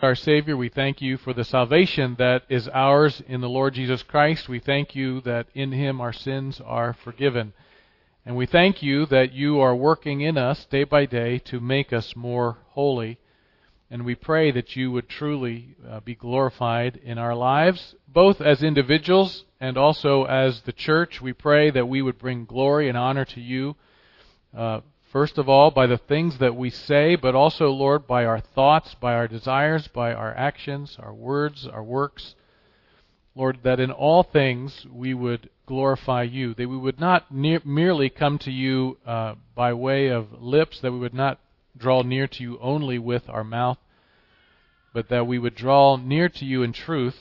our Savior, we thank you for the salvation that is ours in the Lord Jesus Christ. We thank you that in Him our sins are forgiven. And we thank you that you are working in us day by day to make us more holy. And we pray that you would truly be glorified in our lives, both as individuals and also as the church. We pray that we would bring glory and honor to you, first of all, by the things that we say, but also, Lord, by our thoughts, by our desires, by our actions, our words, our works. Lord, that in all things we would glorify you, that we would not merely come to you by way of lips, that we would not draw near to you only with our mouth, but that we would draw near to you in truth,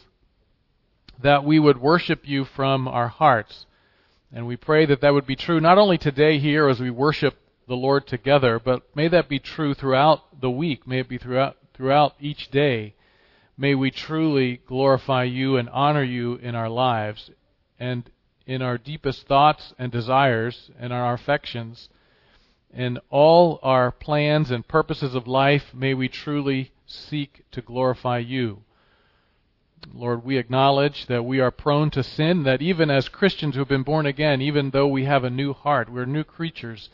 that we would worship you from our hearts. And we pray that that would be true not only today here as we worship the Lord together, but may that be true throughout the week. May it be throughout each day. May we truly glorify you and honor you in our lives and in our deepest thoughts and desires and our affections. In all our plans and purposes of life, may we truly seek to glorify you. Lord, we acknowledge that we are prone to sin, that even as Christians who have been born again, even though we have a new heart, we're new creatures,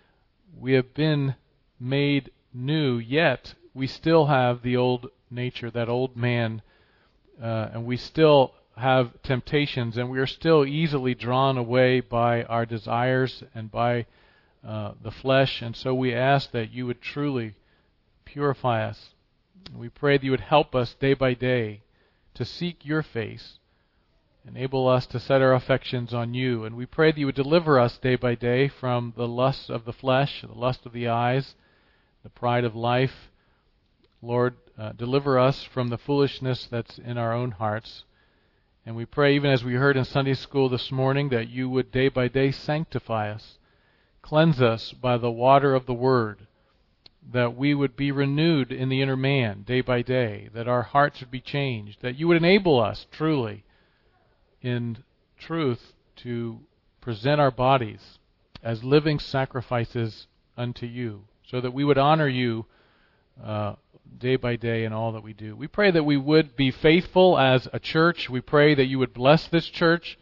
we have been made new, yet we still have the old nature, that old man, and we still have temptations, and we are still easily drawn away by our desires and by the flesh, and so we ask that you would truly purify us. We pray that you would help us day by day to seek your face, enable us to set our affections on you, and we pray that you would deliver us day by day from the lust of the flesh, the lust of the eyes, the pride of life. Lord, deliver us from the foolishness that's in our own hearts. And we pray, even as we heard in Sunday school this morning, that you would day by day sanctify us, cleanse us by the water of the Word, that we would be renewed in the inner man day by day, that our hearts would be changed, that you would enable us truly, in truth, to present our bodies as living sacrifices unto you, so that we would honor you day by day in all that we do. We pray that we would be faithful as a church. We pray that you would bless this church.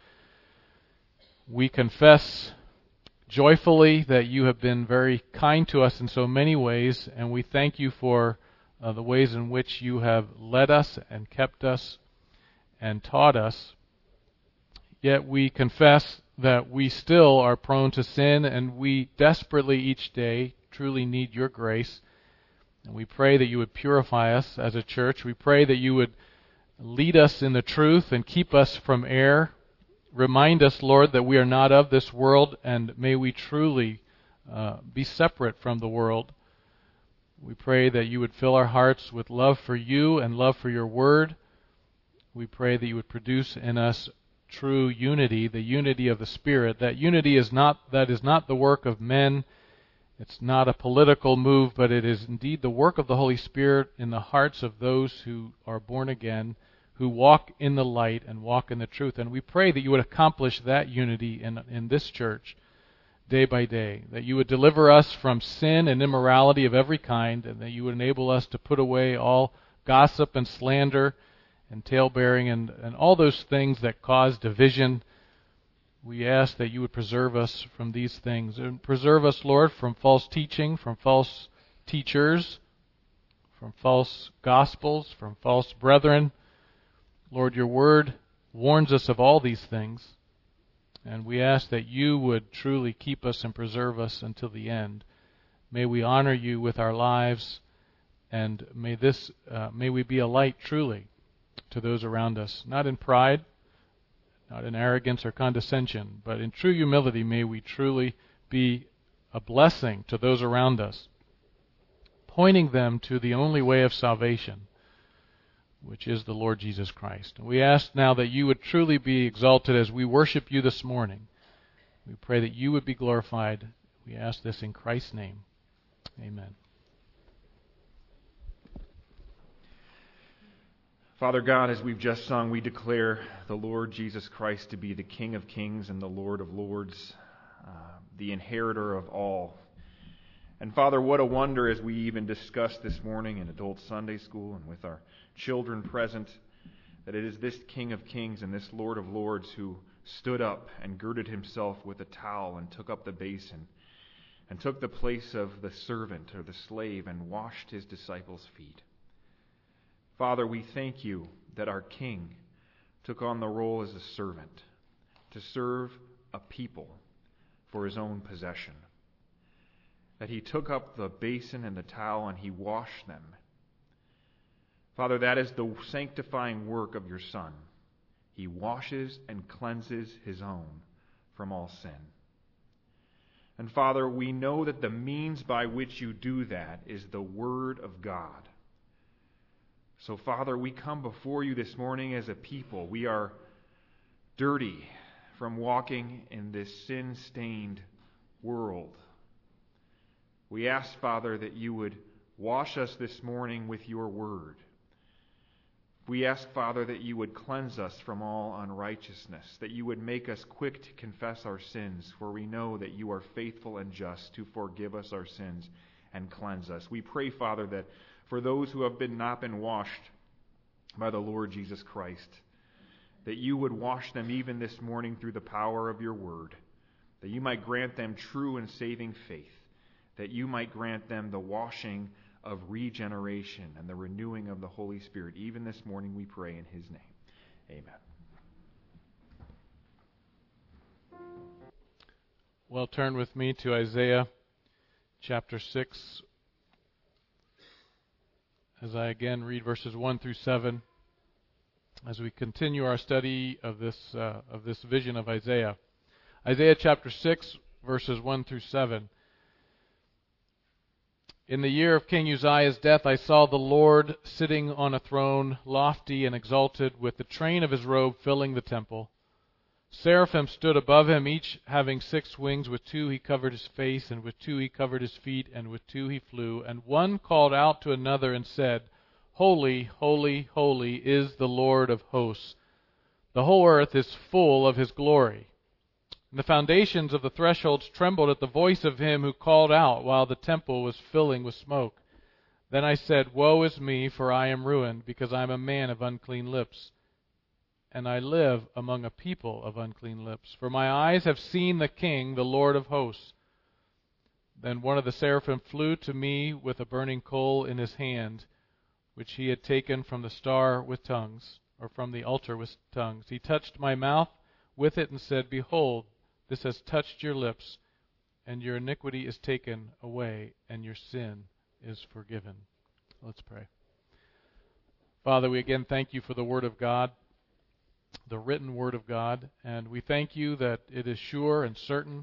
We confess joyfully that you have been very kind to us in so many ways, and we thank you for the ways in which you have led us and kept us and taught us. Yet we confess that we still are prone to sin, and we desperately each day truly need your grace. And we pray that you would purify us as a church. We pray that you would lead us in the truth and keep us from error. Remind us, Lord, that we are not of this world, and may we truly be separate from the world. We pray that you would fill our hearts with love for you and love for your word. We pray that you would produce in us true unity, the unity of the Spirit. That unity is not the work of men. It's not a political move, but it is indeed the work of the Holy Spirit in the hearts of those who are born again, who walk in the light and walk in the truth. And we pray that you would accomplish that unity in this church day by day, that you would deliver us from sin and immorality of every kind, and that you would enable us to put away all gossip and slander and tale-bearing and all those things that cause division. We ask that you would preserve us from these things. And preserve us, Lord, from false teaching, from false teachers, from false gospels, from false brethren. Lord, your word warns us of all these things. And we ask that you would truly keep us and preserve us until the end. May we honor you with our lives, and may we be a light truly to those around us, not in pride, not in arrogance or condescension, but in true humility. May we truly be a blessing to those around us, pointing them to the only way of salvation, which is the Lord Jesus Christ. And we ask now that you would truly be exalted as we worship you this morning. We pray that you would be glorified. We ask this in Christ's name. Amen. Father God, as we've just sung, we declare the Lord Jesus Christ to be the King of kings and the Lord of lords, the inheritor of all. And Father, what a wonder as we even discussed this morning in adult Sunday school and with our children present, that it is this King of Kings and this Lord of Lords who stood up and girded himself with a towel and took up the basin and took the place of the servant or the slave and washed his disciples' feet. Father, we thank you that our King took on the role as a servant to serve a people for his own possession. That he took up the basin and the towel and he washed them. Father, that is the sanctifying work of your Son. He washes and cleanses his own from all sin. And Father, we know that the means by which you do that is the Word of God. So Father, we come before you this morning as a people. We are dirty from walking in this sin-stained world. We ask, Father, that you would wash us this morning with your word. We ask, Father, that you would cleanse us from all unrighteousness, that you would make us quick to confess our sins, for we know that you are faithful and just to forgive us our sins and cleanse us. We pray, Father, that for those who have not been washed by the Lord Jesus Christ, that you would wash them even this morning through the power of your word, that you might grant them true and saving faith, that you might grant them the washing of regeneration and the renewing of the Holy Spirit. Even this morning we pray in his name. Amen. Well, turn with me to Isaiah chapter 6 as I again read verses 1 through 7 as we continue our study of this vision of Isaiah. Isaiah chapter 6 verses 1 through 7. In the year of King Uzziah's death, I saw the Lord sitting on a throne, lofty and exalted, with the train of his robe filling the temple. Seraphim stood above him, each having 6 wings. With 2 he covered his face, and with 2 he covered his feet, and with 2 he flew. And one called out to another and said, Holy, holy, holy is the Lord of hosts. The whole earth is full of his glory. And the foundations of the thresholds trembled at the voice of him who called out, while the temple was filling with smoke. Then I said, Woe is me, for I am ruined, because I am a man of unclean lips, and I live among a people of unclean lips. For my eyes have seen the King, the Lord of hosts. Then one of the seraphim flew to me with a burning coal in his hand, which he had taken from the star with tongues, or from the altar with tongues. He touched my mouth with it and said, Behold, this has touched your lips, and your iniquity is taken away, and your sin is forgiven. Let's pray. Father, we again thank you for the Word of God, the written Word of God, and we thank you that it is sure and certain,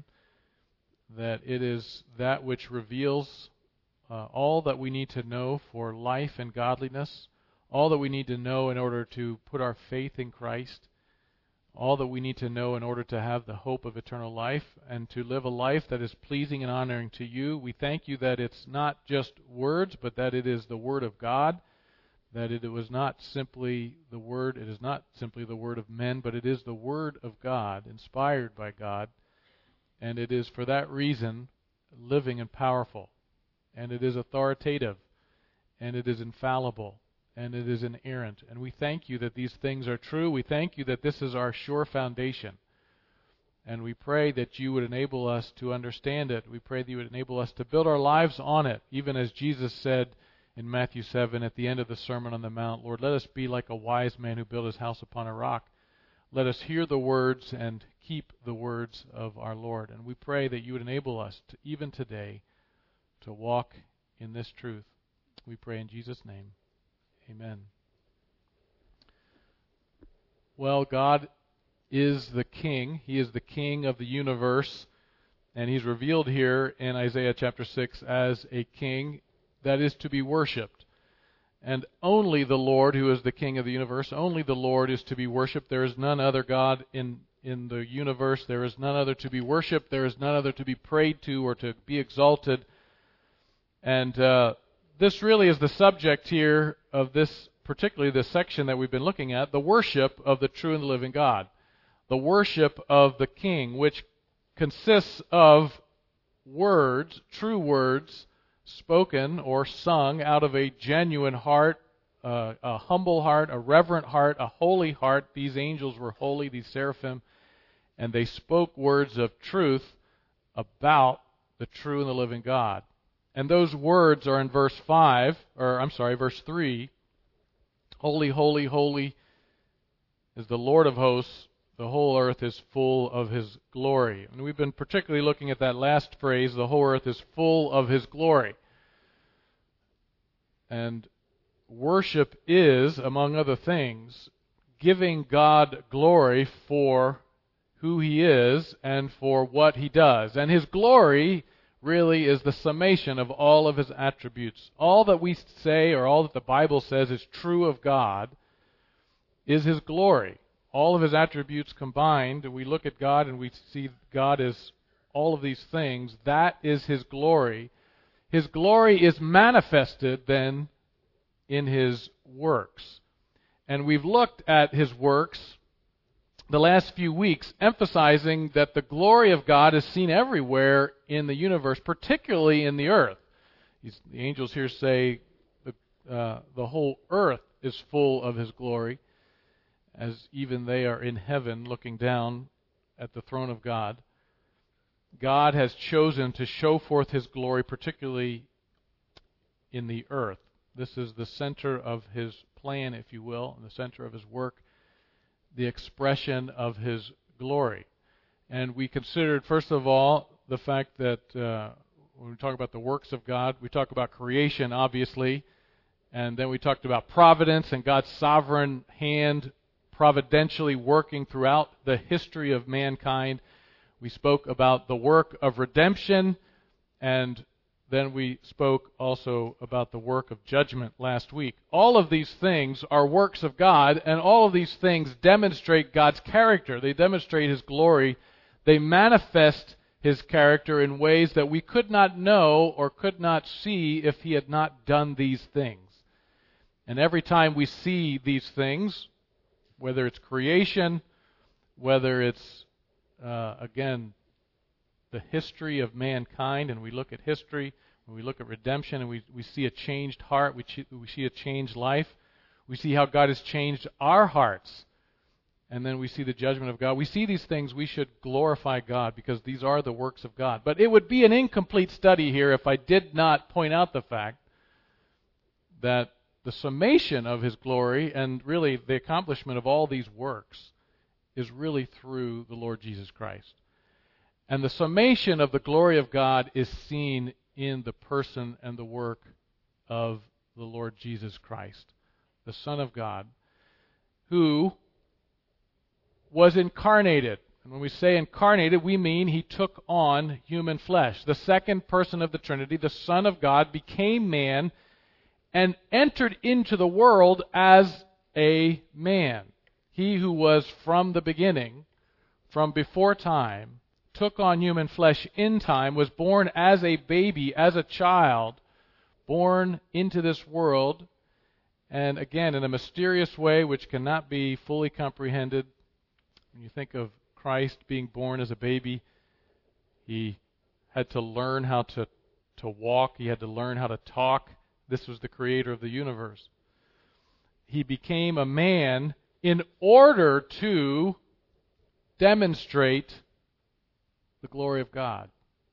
that it is that which reveals all that we need to know for life and godliness, all that we need to know in order to put our faith in Christ, all that we need to know in order to have the hope of eternal life and to live a life that is pleasing and honoring to you. We thank you that it's not just words, but that it is the Word of God, that it was not simply the Word, it is not simply the Word of men, but it is the Word of God, inspired by God, and it is for that reason living and powerful, and it is authoritative, and it is infallible, and it is inerrant. And we thank you that these things are true. We thank you that this is our sure foundation. And we pray that you would enable us to understand it. We pray that you would enable us to build our lives on it, even as Jesus said in Matthew 7 at the end of the Sermon on the Mount, Lord, let us be like a wise man who built his house upon a rock. Let us hear the words and keep the words of our Lord. And we pray that you would enable us, to, even today, to walk in this truth. We pray in Jesus' name. Amen. Well, God is the King. He is the King of the universe. And He's revealed here in Isaiah chapter 6 as a King that is to be worshipped. And only the Lord, who is the King of the universe, only the Lord is to be worshipped. There is none other God in the universe. There is none other to be worshipped. There is none other to be prayed to or to be exalted. And this really is the subject here of this, particularly this section that we've been looking at, the worship of the true and the living God. The worship of the King, which consists of words, true words, spoken or sung out of a genuine heart, a humble heart, a reverent heart, a holy heart. These angels were holy, these seraphim, and they spoke words of truth about the true and the living God. And those words are in verse 3. Holy, holy, holy is the Lord of hosts. The whole earth is full of His glory. And we've been particularly looking at that last phrase, the whole earth is full of His glory. And worship is, among other things, giving God glory for who He is and for what He does. And His glory really is the summation of all of His attributes. All that we say, or all that the Bible says is true of God, is His glory. All of His attributes combined, we look at God and we see God as all of these things. That is His glory. His glory is manifested then in His works. And we've looked at His works the last few weeks, emphasizing that the glory of God is seen everywhere in the universe, particularly in the earth. The angels here say the whole earth is full of His glory, as even they are in heaven looking down at the throne of God. God has chosen to show forth His glory, particularly in the earth. This is the center of His plan, if you will, and the center of His work, the expression of His glory. And we considered, first of all, the fact that when we talk about the works of God, we talk about creation, obviously, and then we talked about providence and God's sovereign hand providentially working throughout the history of mankind. We spoke about the work of redemption, and then we spoke also about the work of judgment last week. All of these things are works of God, and all of these things demonstrate God's character. They demonstrate His glory. They manifest His character in ways that we could not know or could not see if He had not done these things. And every time we see these things, whether it's creation, whether it's, again, the history of mankind, and we look at history, when we look at redemption, and we see a changed heart, we see a changed life, we see how God has changed our hearts, and then we see the judgment of God. We see these things, we should glorify God, because these are the works of God. But it would be an incomplete study here if I did not point out the fact that the summation of His glory, and really the accomplishment of all these works, is really through the Lord Jesus Christ. And the summation of the glory of God is seen in the person and the work of the Lord Jesus Christ, the Son of God, who was incarnated. And when we say incarnated, we mean He took on human flesh. The second person of the Trinity, the Son of God, became man and entered into the world as a man. He who was from the beginning, from before time, took on human flesh in time, was born as a baby, as a child, born into this world, and again, in a mysterious way which cannot be fully comprehended. When you think of Christ being born as a baby, He had to learn how to walk. He had to learn how to talk. This was the creator of the universe. He became a man in order to demonstrate the glory of God.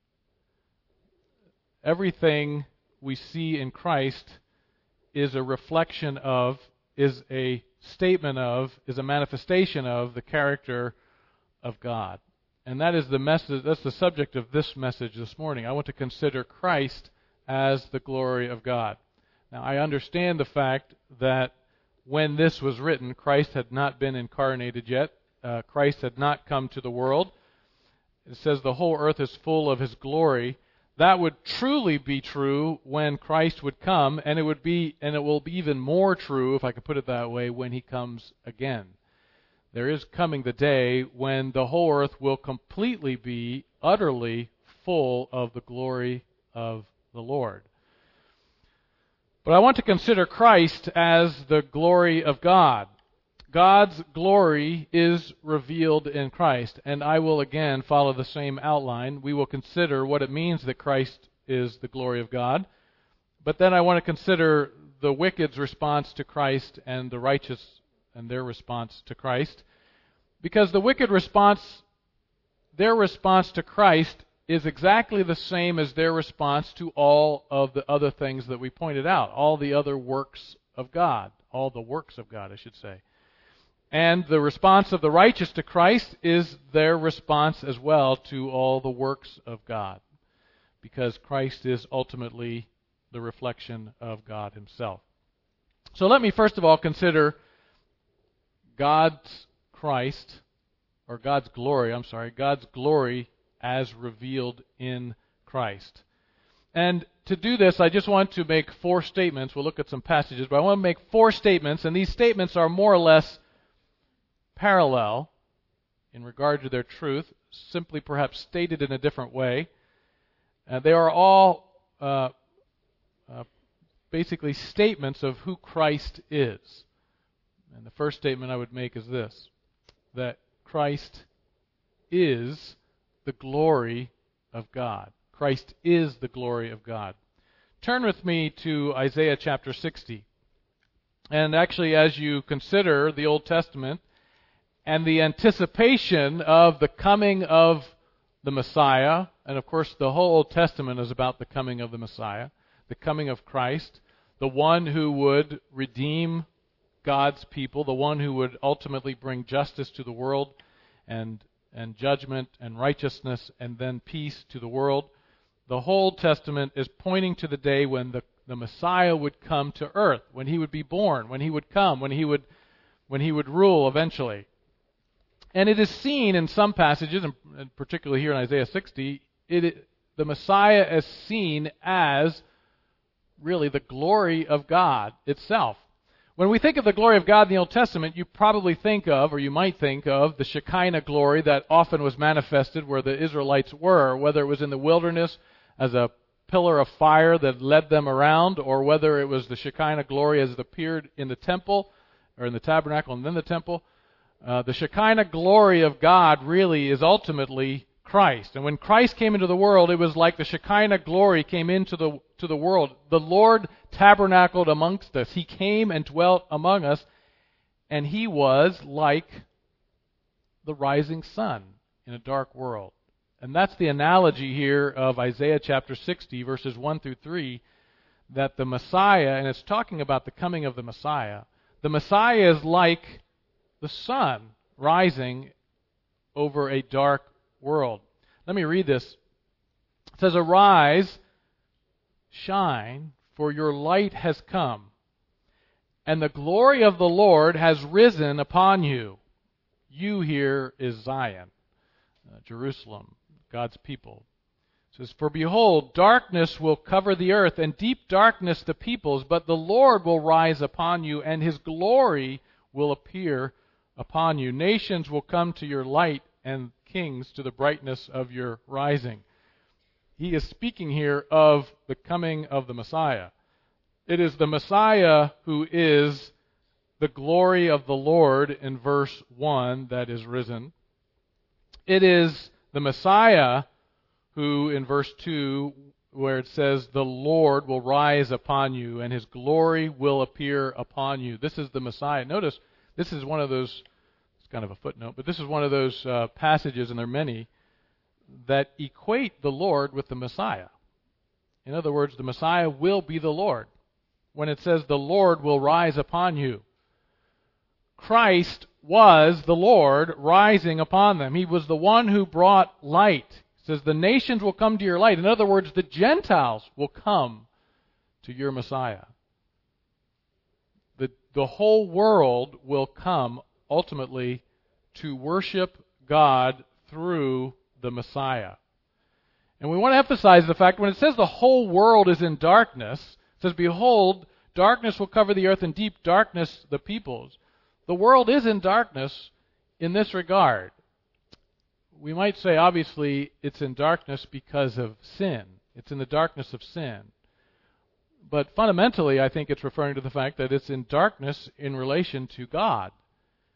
Everything we see in Christ is a reflection of, is a statement of, is a manifestation of the character of God. And that is the message, that's the subject of this message this morning. I want to consider Christ as the glory of God. Now, I understand the fact that when this was written, Christ had not been incarnated yet. Christ had not come to the world. It says the whole earth is full of His glory. That would truly be true when Christ would come, and it will be even more true, if I could put it that way, when He comes again. There is coming the day when the whole earth will completely be, utterly full of the glory of the Lord. But I want to consider Christ as the glory of God. God's glory is revealed in Christ. And I will again follow the same outline. We will consider what it means that Christ is the glory of God. But then I want to consider the wicked's response to Christ and the righteous and their response to Christ. Because the wicked response, their response to Christ is exactly the same as their response to all of the other things that we pointed out, all the other works of God, all the works of God, I should say. And the response of the righteous to Christ is their response as well to all the works of God, because Christ is ultimately the reflection of God himself. So let me first of all consider God's glory as revealed in Christ. And to do this, I just want to make 4 statements. We'll look at some passages, but I want to make 4 statements, and these statements are more or less parallel in regard to their truth, simply perhaps stated in a different way. They are all basically statements of who Christ is. And the first statement I would make is this, that Christ is the glory of God. Christ is the glory of God. Turn with me to Isaiah chapter 60. And actually, as you consider the Old Testament and the anticipation of the coming of the Messiah, and of course the whole Old Testament is about the coming of the Messiah, the coming of Christ, the one who would redeem God's people, the one who would ultimately bring justice to the world and judgment and righteousness and then peace to the world. The whole Testament is pointing to the day when the Messiah would come to earth, when he would be born, when he would come, when he would rule eventually. And it is seen in some passages, and particularly here in Isaiah 60, the Messiah is seen as really the glory of God itself. When we think of the glory of God in the Old Testament, you probably think of, or you might think of, the Shekinah glory that often was manifested where the Israelites were, whether it was in the wilderness as a pillar of fire that led them around, or whether it was the Shekinah glory as it appeared in the temple, or in the tabernacle and then the temple. The Shekinah glory of God really is ultimately Christ. And when Christ came into the world, it was like the Shekinah glory came into the world. The Lord tabernacled amongst us. He came and dwelt among us, and he was like the rising sun in a dark world. And that's the analogy here of Isaiah chapter 60, verses 1 through 3, that the Messiah, and it's talking about the coming of the Messiah is like the sun rising over a dark world. Let me read this. It says, "Arise, shine, for your light has come, and the glory of the Lord has risen upon you." You here is Zion, Jerusalem, God's people. It says, "For behold, darkness will cover the earth, and deep darkness the peoples, but the Lord will rise upon you, and his glory will appear upon you. Nations will come to your light, and kings to the brightness of your rising." He is speaking here of the coming of the Messiah. It is the Messiah who is the glory of the Lord in verse 1 that is risen. It is the Messiah who, in verse 2, where it says, "The Lord will rise upon you, and his glory will appear upon you." This is the Messiah. Notice, this is one of those, it's kind of a footnote, but this is one of those passages, and there are many, that equate the Lord with the Messiah. In other words, the Messiah will be the Lord. When it says the Lord will rise upon you, Christ was the Lord rising upon them. He was the one who brought light. It says the nations will come to your light. In other words, the Gentiles will come to your Messiah. The whole world will come ultimately to worship God through the Messiah. And we want to emphasize the fact when it says the whole world is in darkness, it says, "Behold, darkness will cover the earth, and deep darkness the peoples." The world is in darkness in this regard. We might say, obviously, it's in darkness because of sin. It's in the darkness of sin. But fundamentally, I think it's referring to the fact that it's in darkness in relation to God.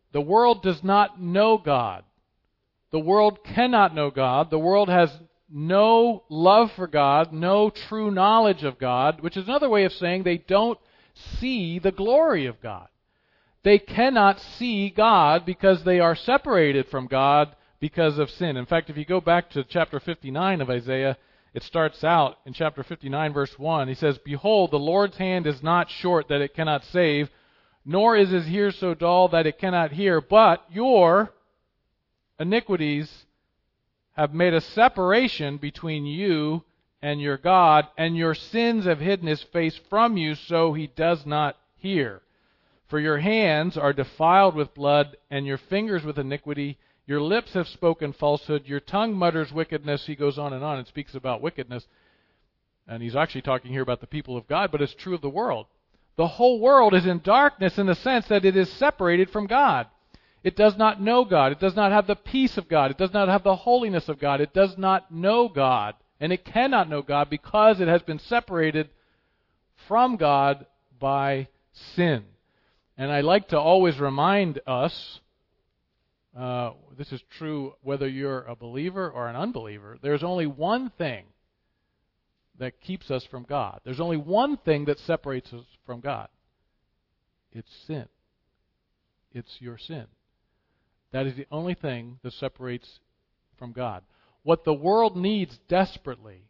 The world does not know God. The world cannot know God. The world has no love for God, no true knowledge of God, which is another way of saying they don't see the glory of God. They cannot see God because they are separated from God because of sin. In fact, if you go back to chapter 59 of Isaiah, it starts out in chapter 59, verse 1. He says, "Behold, the Lord's hand is not short that it cannot save, nor is his ear so dull that it cannot hear, but your iniquities have made a separation between you and your God, and your sins have hidden his face from you, so he does not hear. For your hands are defiled with blood, and your fingers with iniquity. Your lips have spoken falsehood. Your tongue mutters wickedness." He goes on and speaks about wickedness. And he's actually talking here about the people of God, but it's true of the world. The whole world is in darkness in the sense that it is separated from God. It does not know God. It does not have the peace of God. It does not have the holiness of God. It does not know God. And it cannot know God because it has been separated from God by sin. And I like to always remind us, this is true whether you're a believer or an unbeliever, there's only one thing that keeps us from God. There's only one thing that separates us from God. It's sin. It's your sin. That is the only thing that separates from God. What the world needs desperately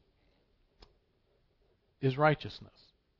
is righteousness.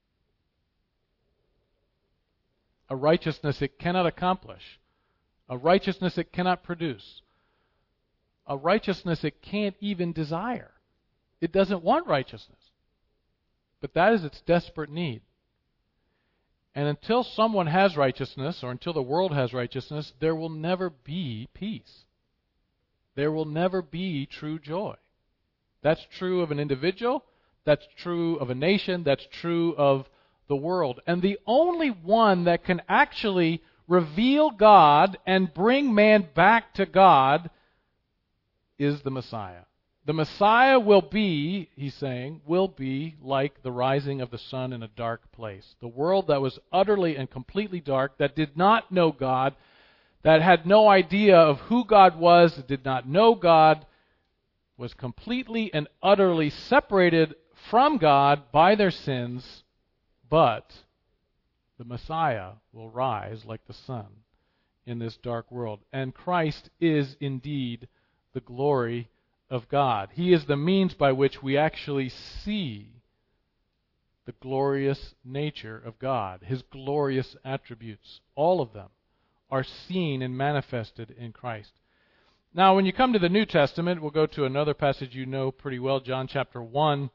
A righteousness it cannot accomplish. A righteousness it cannot produce. A righteousness it can't even desire. It doesn't want righteousness. But that is its desperate need. And until someone has righteousness, or until the world has righteousness, there will never be peace. There will never be true joy. That's true of an individual. That's true of a nation. That's true of the world. And the only one that can actually reveal God and bring man back to God is the Messiah. The Messiah will be, he's saying, will be like the rising of the sun in a dark place. The world that was utterly and completely dark, that did not know God, that had no idea of who God was, that did not know God, was completely and utterly separated from God by their sins, but the Messiah will rise like the sun in this dark world. And Christ is indeed the glory of God. He is the means by which we actually see the glorious nature of God, His glorious attributes. All of them are seen and manifested in Christ. Now, when you come to the New Testament, we'll go to another passage you know pretty well, John chapter 1,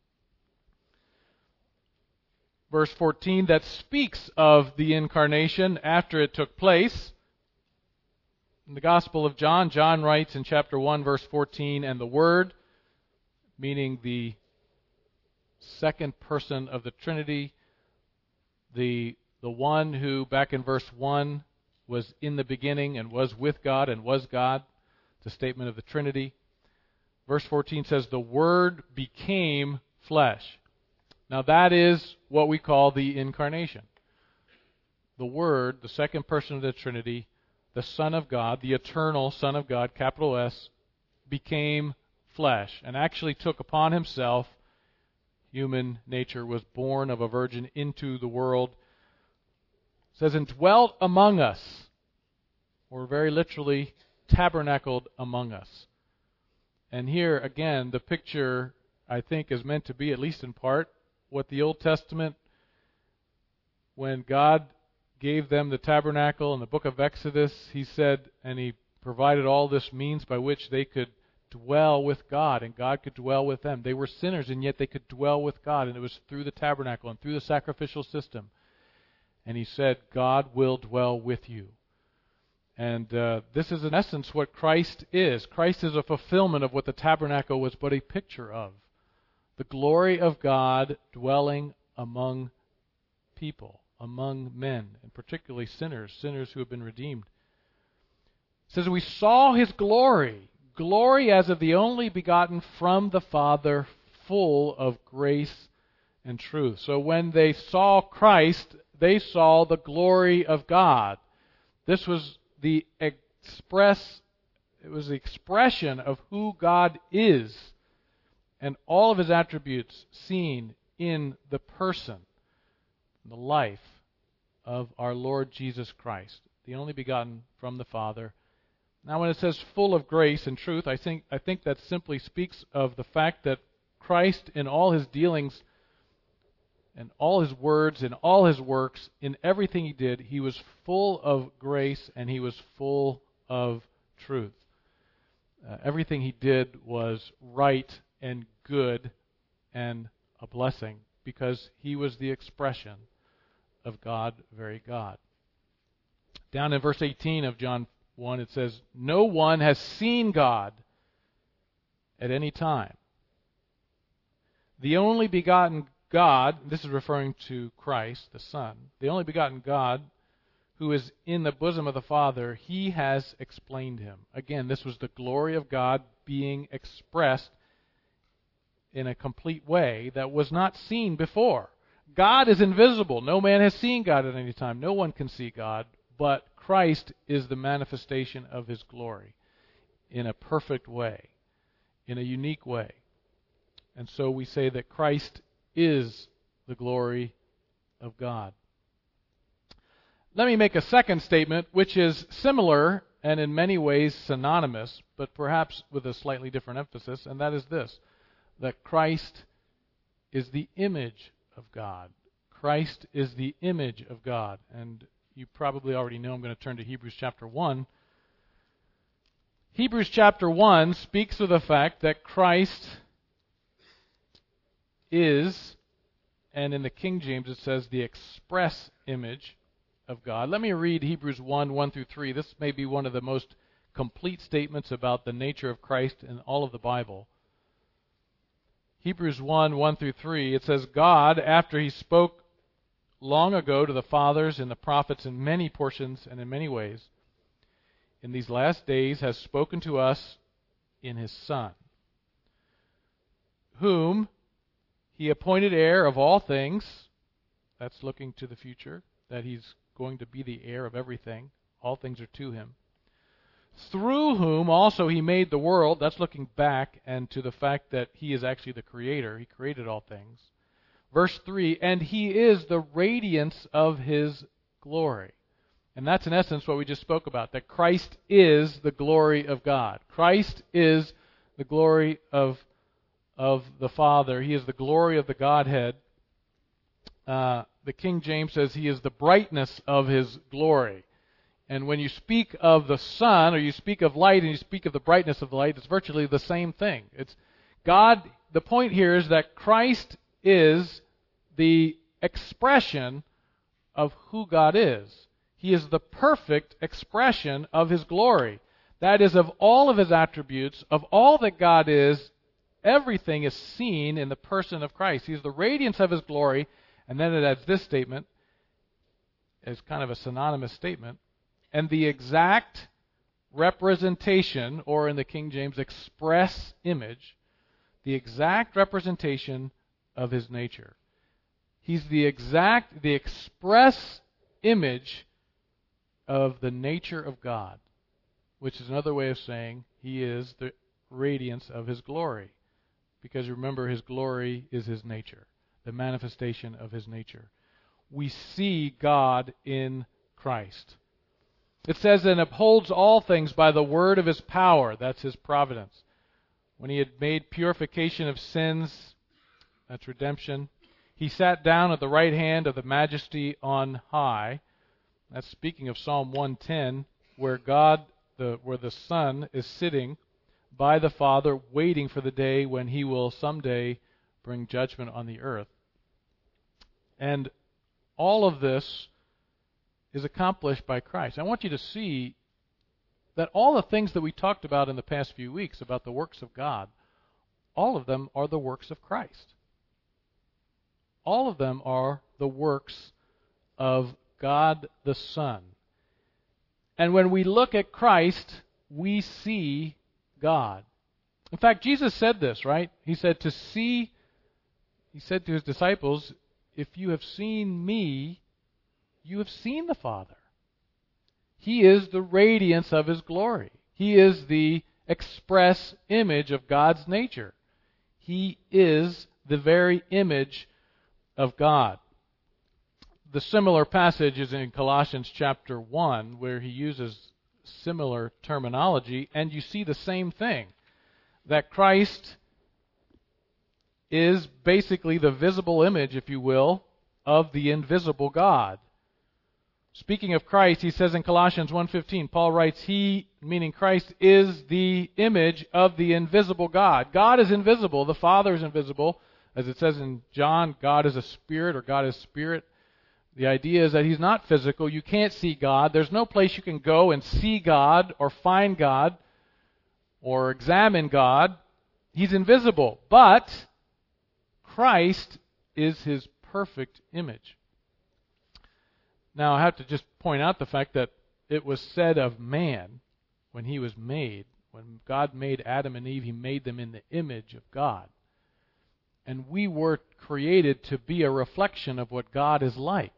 verse 14, that speaks of the incarnation after it took place. In the Gospel of John, John writes in chapter 1, verse 14, "And the Word," meaning the second person of the Trinity, the one who, back in verse 1, was in the beginning and was with God and was God. It's a statement of the Trinity. Verse 14 says, "The Word became flesh." Now that is what we call the incarnation. The Word, the second person of the Trinity, the Son of God, the eternal Son of God, capital S, became flesh and actually took upon himself human nature, was born of a virgin into the world. It says, "and dwelt among us," or very literally, tabernacled among us. And here, again, the picture, I think, is meant to be, at least in part, what the Old Testament, when God gave them the tabernacle in the book of Exodus, He said, and He provided all this means by which they could dwell with God, and God could dwell with them. They were sinners, and yet they could dwell with God, and it was through the tabernacle and through the sacrificial system. And He said, God will dwell with you. And this is in essence what Christ is. Christ is a fulfillment of what the tabernacle was but a picture of. The glory of God dwelling among people, among men, and particularly sinners who have been redeemed. It says, "We saw His glory as of the only begotten from the Father, full of grace and truth." So when they saw Christ, they saw the glory of God. This was the expression of who God is and all of his attributes seen in the person, the life of our Lord Jesus Christ, the only begotten from the Father. Now, when it says full of grace and truth, I think that simply speaks of the fact that Christ, in all his dealings and all his words and all his works, in everything he did, he was full of grace and he was full of truth. Everything he did was right and good and a blessing because he was the expression of God, very God. Down in verse 18 of John 1, it says, "No one has seen God at any time. The only begotten God," this is referring to Christ, the Son, "the only begotten God who is in the bosom of the Father, he has explained him." Again, this was the glory of God being expressed in a complete way that was not seen before. God is invisible. No man has seen God at any time. No one can see God, but Christ is the manifestation of his glory in a perfect way, in a unique way. And so we say that Christ is the glory of God. Let me make a second statement, which is similar and in many ways synonymous, but perhaps with a slightly different emphasis, and that is this, that Christ is the image of God. Christ is the image of God. And you probably already know I'm going to turn to Hebrews chapter 1. Hebrews chapter 1 speaks of the fact that Christ is, and in the King James it says, the express image of God. Let me read Hebrews 1 through 3. This may be one of the most complete statements about the nature of Christ in all of the Bible. Hebrews 1 through 3, it says, "God, after he spoke long ago to the fathers and the prophets in many portions and in many ways, in these last days has spoken to us in his Son, whom he appointed heir of all things." That's looking to the future, that he's going to be the heir of everything. All things are to him. "Through whom also he made the world." That's looking back and to the fact that he is actually the creator. He created all things. Verse 3, "And he is the radiance of his glory." And that's in essence what we just spoke about, that Christ is the glory of God. Christ is the glory of the Father. He is the glory of the Godhead. The King James says he is the brightness of his glory. And when you speak of the sun, or you speak of light, and you speak of the brightness of the light, it's virtually the same thing. It's God. The point here is that Christ is the expression of who God is. He is the perfect expression of his glory. That is, of all of his attributes, of all that God is, everything is seen in the person of Christ. He is the radiance of his glory. And then it adds this statement as kind of a synonymous statement, "and the exact representation," or in the King James, express image, the exact representation of his nature. He's the express image of the nature of God, which is another way of saying he is the radiance of his glory. Because remember, his glory is his nature, the manifestation of his nature. We see God in Christ. It says, "and upholds all things by the word of his power." That's his providence. When he had made purification of sins, that's redemption, he sat down at the right hand of the majesty on high. That's speaking of Psalm 110, where where the Son is sitting by the Father, waiting for the day when he will someday bring judgment on the earth. And all of this is accomplished by Christ. I want you to see that all the things that we talked about in the past few weeks about the works of God, all of them are the works of Christ. All of them are the works of God the Son. And when we look at Christ, we see God. In fact, Jesus said this, right? He said to his disciples, "If you have seen me, you have seen the Father." He is the radiance of His glory. He is the express image of God's nature. He is the very image of God. The similar passage is in Colossians chapter 1, where he uses similar terminology, and you see the same thing, that Christ is basically the visible image, if you will, of the invisible God. Speaking of Christ, he says in Colossians 1:15, Paul writes, He, meaning Christ, is the image of the invisible God. God is invisible. The Father is invisible. As it says in John, God is a spirit, or God is spirit. The idea is that He's not physical. You can't see God. There's no place you can go and see God or find God or examine God. He's invisible. But Christ is His perfect image. Now, I have to just point out the fact that it was said of man when he was made, when God made Adam and Eve, He made them in the image of God. And we were created to be a reflection of what God is like.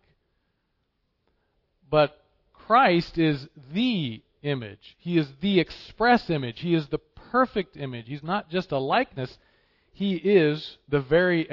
But Christ is the image. He is the express image. He is the perfect image. He's not just a likeness. He is the very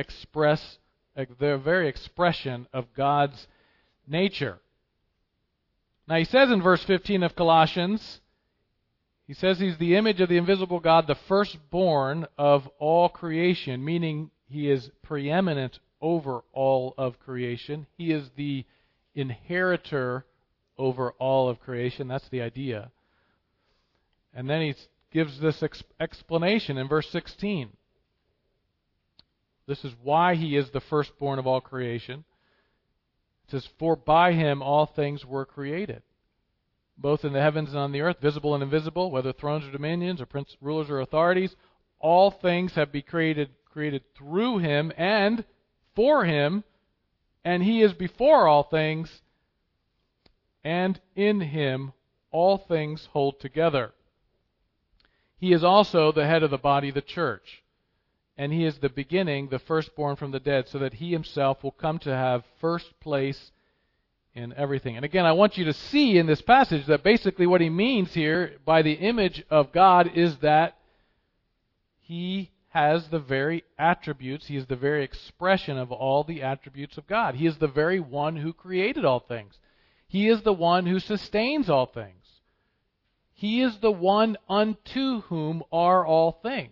expression of God's nature. Now he says in verse 15 of Colossians, he says He's the image of the invisible God, the firstborn of all creation, meaning He is preeminent over all of creation. He is the inheritor over all of creation. That's the idea. And then he gives this explanation in verse 16. This is why He is the firstborn of all creation. It says, For by Him all things were created, both in the heavens and on the earth, visible and invisible, whether thrones or dominions or rulers or authorities. All things have been created through Him and for Him, and He is before all things, and in Him all things hold together. He is also the head of the body, the church. And He is the beginning, the firstborn from the dead, so that He Himself will come to have first place in everything. And again, I want you to see in this passage that basically what he means here by the image of God is that He has the very attributes, He is the very expression of all the attributes of God. He is the very one who created all things. He is the one who sustains all things. He is the one unto whom are all things.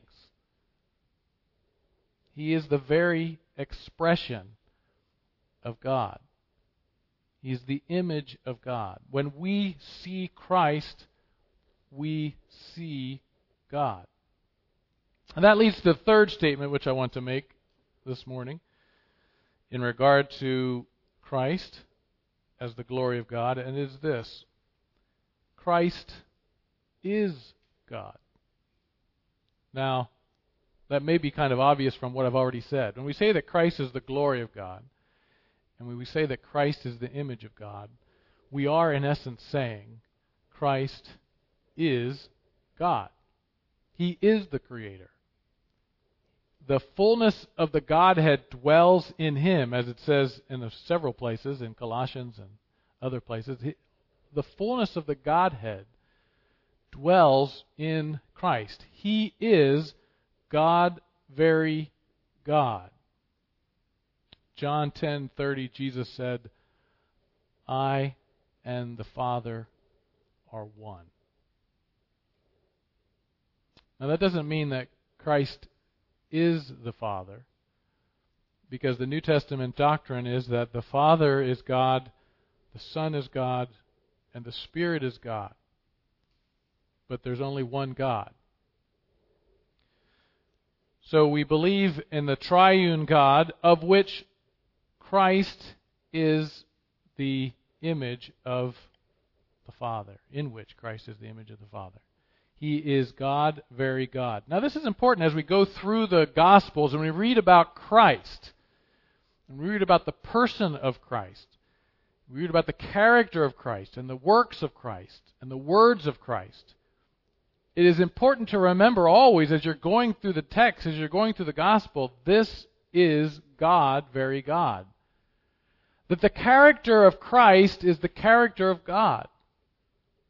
He is the very expression of God. He is the image of God. When we see Christ, we see God. And that leads to the third statement which I want to make this morning in regard to Christ as the glory of God, and it is this: Christ is God. Now, that may be kind of obvious from what I've already said. When we say that Christ is the glory of God, and when we say that Christ is the image of God, we are in essence saying Christ is God. He is the Creator. The fullness of the Godhead dwells in Him, as it says in several places, in Colossians and other places. The fullness of the Godhead dwells in Christ. He is God, very God. John 10:30, Jesus said, I and the Father are one. Now that doesn't mean that Christ is the Father, because the New Testament doctrine is that the Father is God, the Son is God, and the Spirit is God. But there's only one God. So we believe in the triune God, of which Christ is the image of the Father, in which Christ is the image of the Father. He is God, very God. Now this is important as we go through the Gospels and we read about Christ, and we read about the person of Christ, we read about the character of Christ and the works of Christ and the words of Christ. It is important to remember always as you're going through the text, as you're going through the Gospel, this is God, very God. That the character of Christ is the character of God.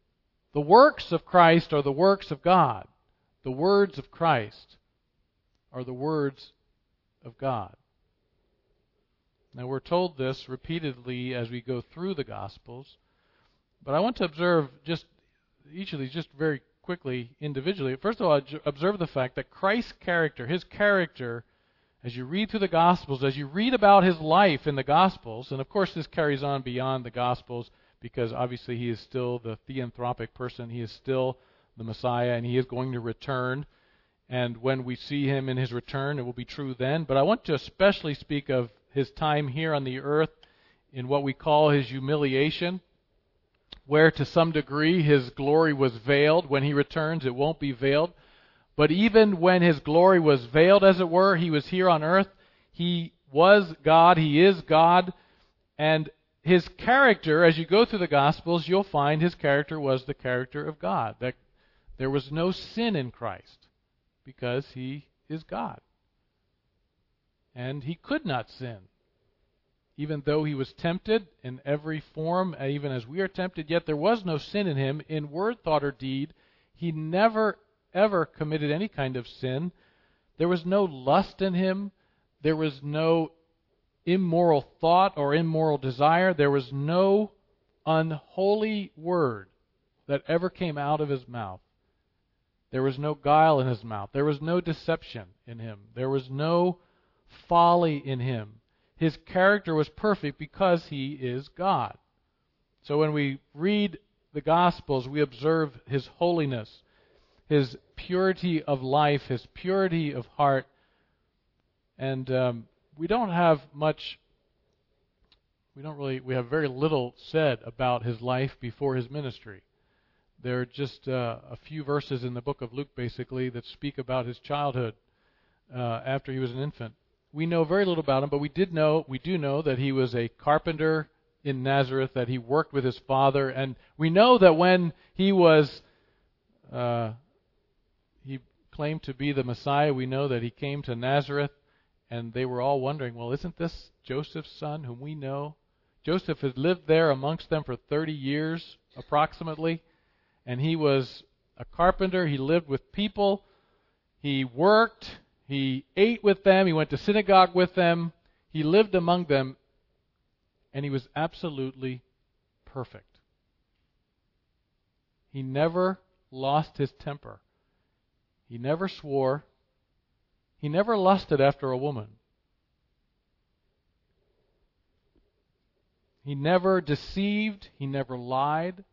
The works of Christ are the works of God. The words of Christ are the words of God. Now, we're told this repeatedly as we go through the Gospels, but I want to observe just each of these just very quickly individually. First of all, observe the fact that Christ's character, his character, as you read through the Gospels, as you read about his life in the Gospels, and of course this carries on beyond the Gospels because obviously he is still the theanthropic person, he is still the Messiah, and he is going to return. And when we see him in his return, it will be true then. But I want to especially speak of his time here on the earth in what we call his humiliation, where to some degree his glory was veiled. When he returns, it won't be veiled. But even when his glory was veiled, as it were, he was here on earth. He was God. He is God. And his character, as you go through the Gospels, you'll find his character was the character of God. That there was no sin in Christ because he is God. And he could not sin. Even though he was tempted in every form, even as we are tempted, yet there was no sin in him in word, thought, or deed. He never, ever committed any kind of sin. There was no lust in him. There was no immoral thought or immoral desire. There was no unholy word that ever came out of his mouth. There was no guile in his mouth. There was no deception in him. There was no folly in him. His character was perfect because he is God. So when we read the Gospels, we observe his holiness, his purity of life, his purity of heart. And we have very little said about his life before his ministry. There are just a few verses in the book of Luke, basically, that speak about his childhood after he was an infant. We know very little about him, but we do know that he was a carpenter in Nazareth, that he worked with his father, and we know that when he claimed to be the Messiah, we know that he came to Nazareth, and they were all wondering, well, isn't this Joseph's son, whom we know? Joseph had lived there amongst them for 30 years, approximately, and he was a carpenter. He lived with people. He worked. He ate with them. He went to synagogue with them. He lived among them. And he was absolutely perfect. He never lost his temper. He never swore. He never lusted after a woman. He never deceived. He never lied.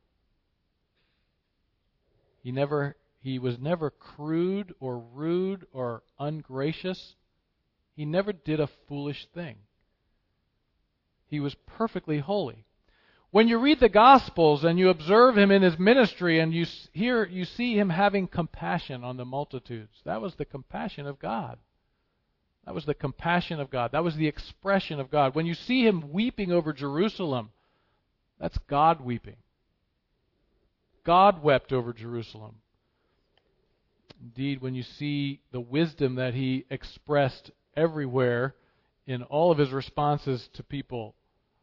He was never crude or rude or ungracious. He never did a foolish thing. He was perfectly holy. When you read the Gospels and you observe him in his ministry and you see him having compassion on the multitudes. That was the compassion of God. That was the compassion of God. That was the expression of God. When you see him weeping over Jerusalem, that's God weeping. God wept over Jerusalem. Indeed, when you see the wisdom that he expressed everywhere in all of his responses to people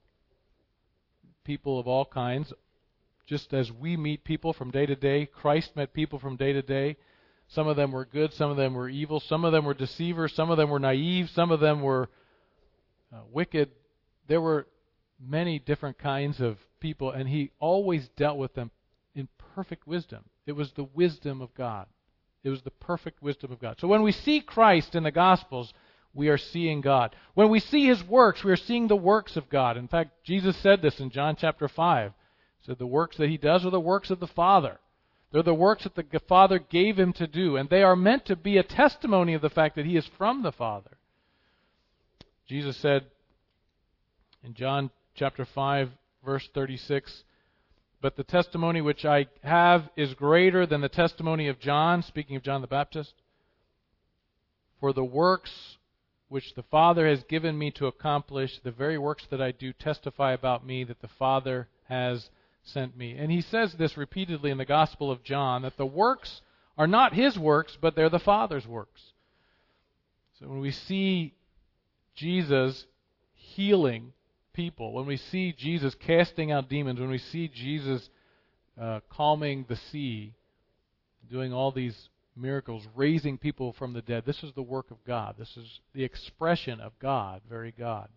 of all kinds, just as we meet people from day to day, Christ met people from day to day. Some of them were good, some of them were evil, some of them were deceivers, some of them were naive, some of them were wicked. There were many different kinds of people, and he always dealt with them in perfect wisdom. It was the wisdom of God. It was the perfect wisdom of God. So when we see Christ in the Gospels, we are seeing God. When we see his works, we are seeing the works of God. In fact, Jesus said this in John chapter 5. He said the works that he does are the works of the Father. They're the works that the Father gave him to do, and they are meant to be a testimony of the fact that he is from the Father. Jesus said in John chapter 5, verse 36, "But the testimony which I have is greater than the testimony of John," speaking of John the Baptist. "For the works which the Father has given me to accomplish, the very works that I do testify about me, that the Father has sent me." And he says this repeatedly in the Gospel of John, that the works are not his works, but they're the Father's works. So when we see Jesus healing people, when we see Jesus casting out demons, when we see Jesus calming the sea, doing all these miracles, raising people from the dead. This is the work of God. This is the expression of God, very God.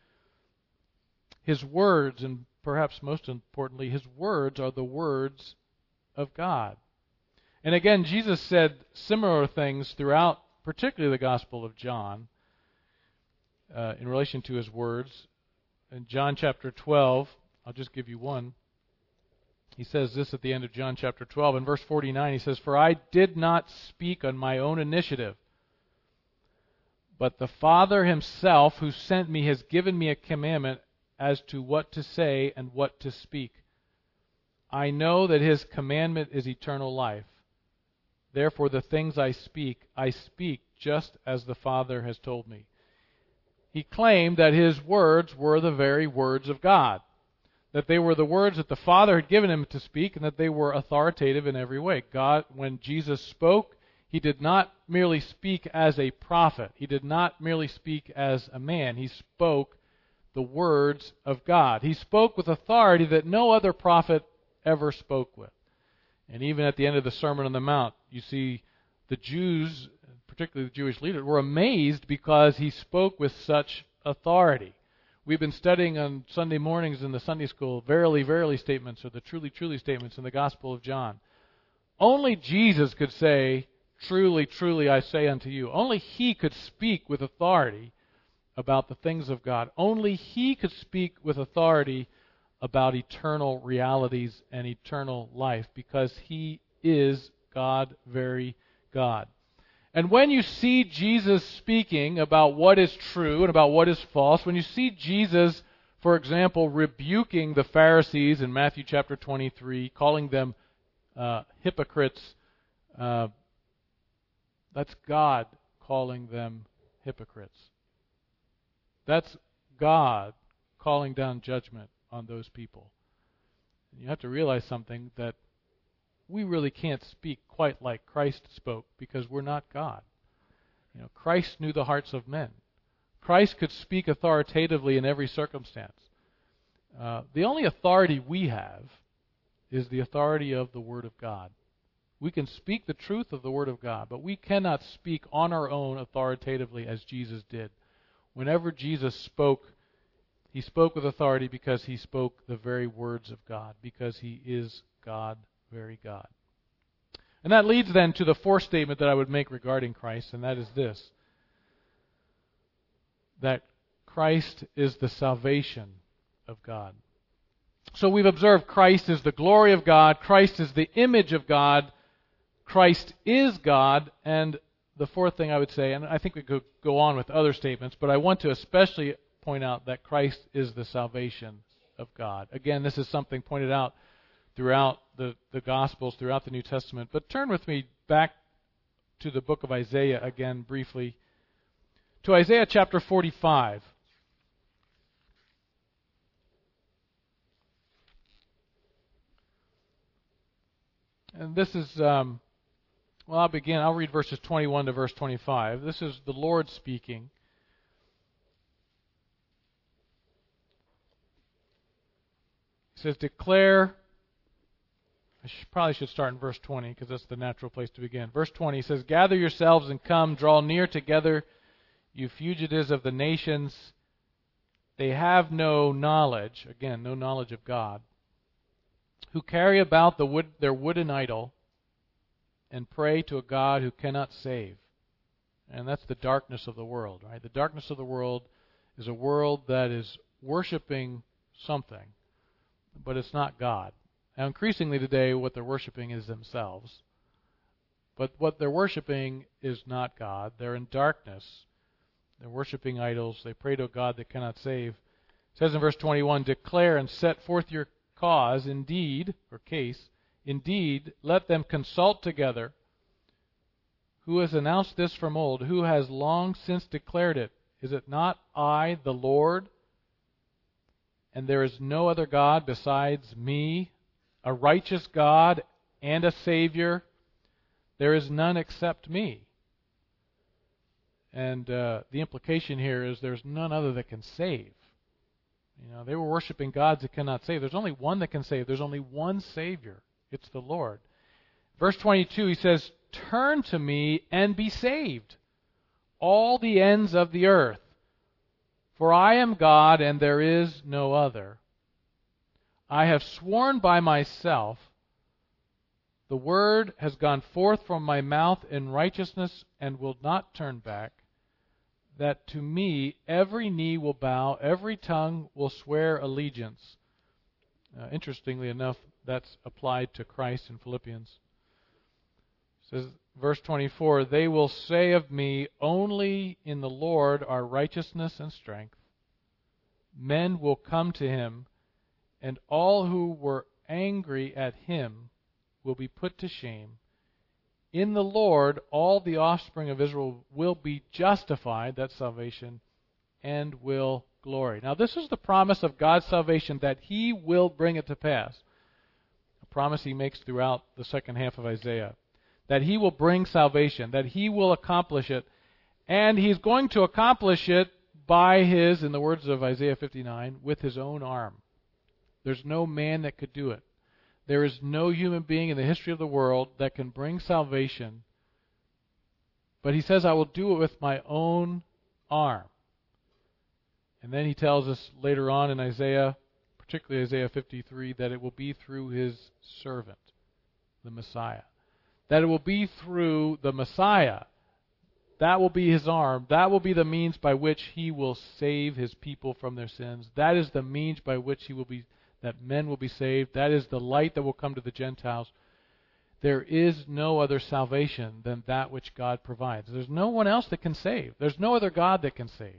His words, and perhaps most importantly, His words are the words of God. And again, Jesus said similar things throughout, particularly the Gospel of John, in relation to His words. In John chapter 12, I'll just give you one. He says this at the end of John chapter 12. In verse 49, He says, "For I did not speak on my own initiative, but the Father Himself who sent me has given me a commandment as to what to say and what to speak. I know that His commandment is eternal life. Therefore the things I speak just as the Father has told me." He claimed that His words were the very words of God, that they were the words that the Father had given Him to speak, and that they were authoritative in every way. God, when Jesus spoke, He did not merely speak as a prophet. He did not merely speak as a man. He spoke the words of God. He spoke with authority that no other prophet ever spoke with. And even at the end of the Sermon on the Mount, you see the Jews, particularly the Jewish leaders, were amazed because He spoke with such authority. We've been studying on Sunday mornings in the Sunday school, verily, verily statements, or the truly, truly statements in the Gospel of John. Only Jesus could say, truly, truly, I say unto you. Only He could speak with authority about the things of God. Only He could speak with authority about eternal realities and eternal life, because He is God, very God. And when you see Jesus speaking about what is true and about what is false, when you see Jesus, for example, rebuking the Pharisees in Matthew chapter 23, calling them hypocrites, that's God calling them hypocrites. That's God calling down judgment on those people. And you have to realize something, that we really can't speak quite like Christ spoke, because we're not God. Christ knew the hearts of men. Christ could speak authoritatively in every circumstance. The only authority we have is the authority of the Word of God. We can speak the truth of the Word of God, but we cannot speak on our own authoritatively as Jesus did. Whenever Jesus spoke, He spoke with authority because He spoke the very words of God, because He is God, very God. And that leads then to the fourth statement that I would make regarding Christ, and that is this: that Christ is the salvation of God. So we've observed Christ is the glory of God, Christ is the image of God, Christ is God, and the fourth thing I would say, and I think we could go on with other statements, but I want to especially point out that Christ is the salvation of God. Again, this is something pointed out throughout the Gospels, throughout the New Testament. But turn with me back to the book of Isaiah again briefly, to Isaiah chapter 45. And this is, I'll begin. I'll read verses 21 to verse 25. This is the Lord speaking. He says, declare. I probably should start in verse 20, because that's the natural place to begin. Verse 20 says, gather yourselves and come, draw near together, you fugitives of the nations. They have no knowledge, again, no knowledge of God, who carry about their wooden idol and pray to a God who cannot save. And that's the darkness of the world, right? The darkness of the world is a world that is worshiping something, but it's not God. Now, increasingly today, what they're worshiping is themselves. But what they're worshiping is not God. They're in darkness. They're worshiping idols. They pray to a God that cannot save. It says in verse 21, declare and set forth your cause, indeed, or case, indeed, let them consult together. Who has announced this from old? Who has long since declared it? Is it not I, the Lord? And there is no other God besides me, a righteous God and a Savior. There is none except me. And the implication here is there's none other that can save. They were worshiping gods that cannot save. There's only one that can save. There's only one Savior, It's the Lord. Verse 22, he says, "Turn to me and be saved, all the ends of the earth. For I am God and there is no other. I have sworn by myself, the word has gone forth from my mouth in righteousness and will not turn back, that to me every knee will bow, every tongue will swear allegiance." Interestingly enough, that's applied to Christ in Philippians. It says, verse 24, "They will say of me, only in the Lord are righteousness and strength. Men will come to him, and all who were angry at him will be put to shame. In the Lord, all the offspring of Israel will be justified," that's salvation, "and will glory." Now, this is the promise of God's salvation, that he will bring it to pass. A promise he makes throughout the second half of Isaiah. That he will bring salvation, that he will accomplish it, and he's going to accomplish it by his, in the words of Isaiah 59, with his own arm. There's no man that could do it. There is no human being in the history of the world that can bring salvation. But he says, "I will do it with my own arm." And then he tells us later on in Isaiah, particularly Isaiah 53, that it will be through his servant, the Messiah. That it will be through the Messiah. That will be his arm. That will be the means by which he will save his people from their sins. That is the means by which that men will be saved. That is the light that will come to the Gentiles. There is no other salvation than that which God provides. There's no one else that can save. There's no other God that can save.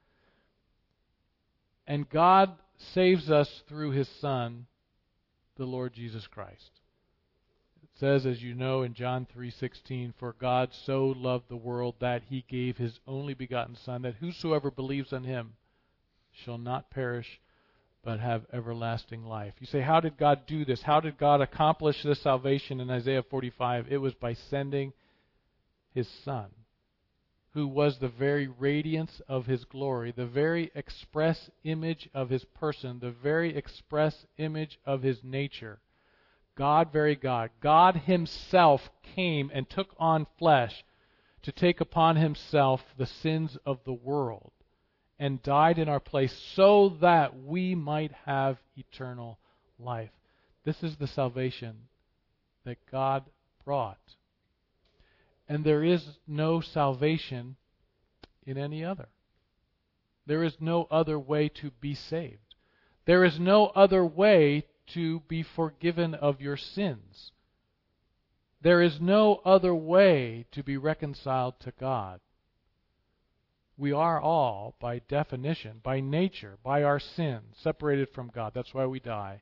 And God saves us through his Son, the Lord Jesus Christ. It says, as you know, in John 3:16, "For God so loved the world that he gave his only begotten Son, that whosoever believes on him shall not perish, but have everlasting life." You say, how did God do this? How did God accomplish this salvation in Isaiah 45? It was by sending his Son, who was the very radiance of his glory, the very express image of his person, the very express image of his nature. God, very God. God himself came and took on flesh to take upon himself the sins of the world and died in our place so that we might have eternal life. This is the salvation that God brought. And there is no salvation in any other. There is no other way to be saved. There is no other way to be forgiven of your sins. There is no other way to be reconciled to God. We are all, by definition, by nature, by our sin, separated from God. That's why we die.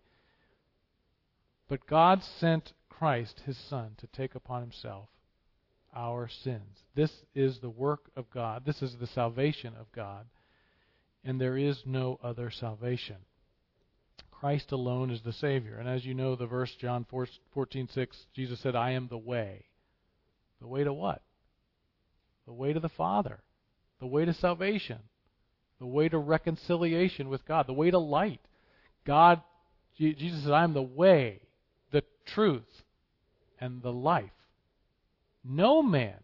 But God sent Christ, his Son, to take upon himself our sins. This is the work of God. This is the salvation of God. And there is no other salvation. Christ alone is the Savior. And as you know, the verse John 14:6, Jesus said, "I am the way." The way to what? The way to the Father. The way to salvation. The way to reconciliation with God. The way to light. Jesus said, "I am the way, the truth, and the life. No man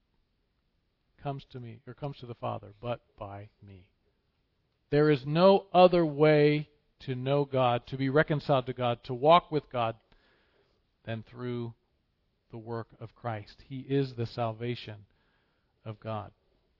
comes to me or comes to the Father but by me." There is no other way to know God, to be reconciled to God, to walk with God, than through the work of Christ. He is the salvation of God.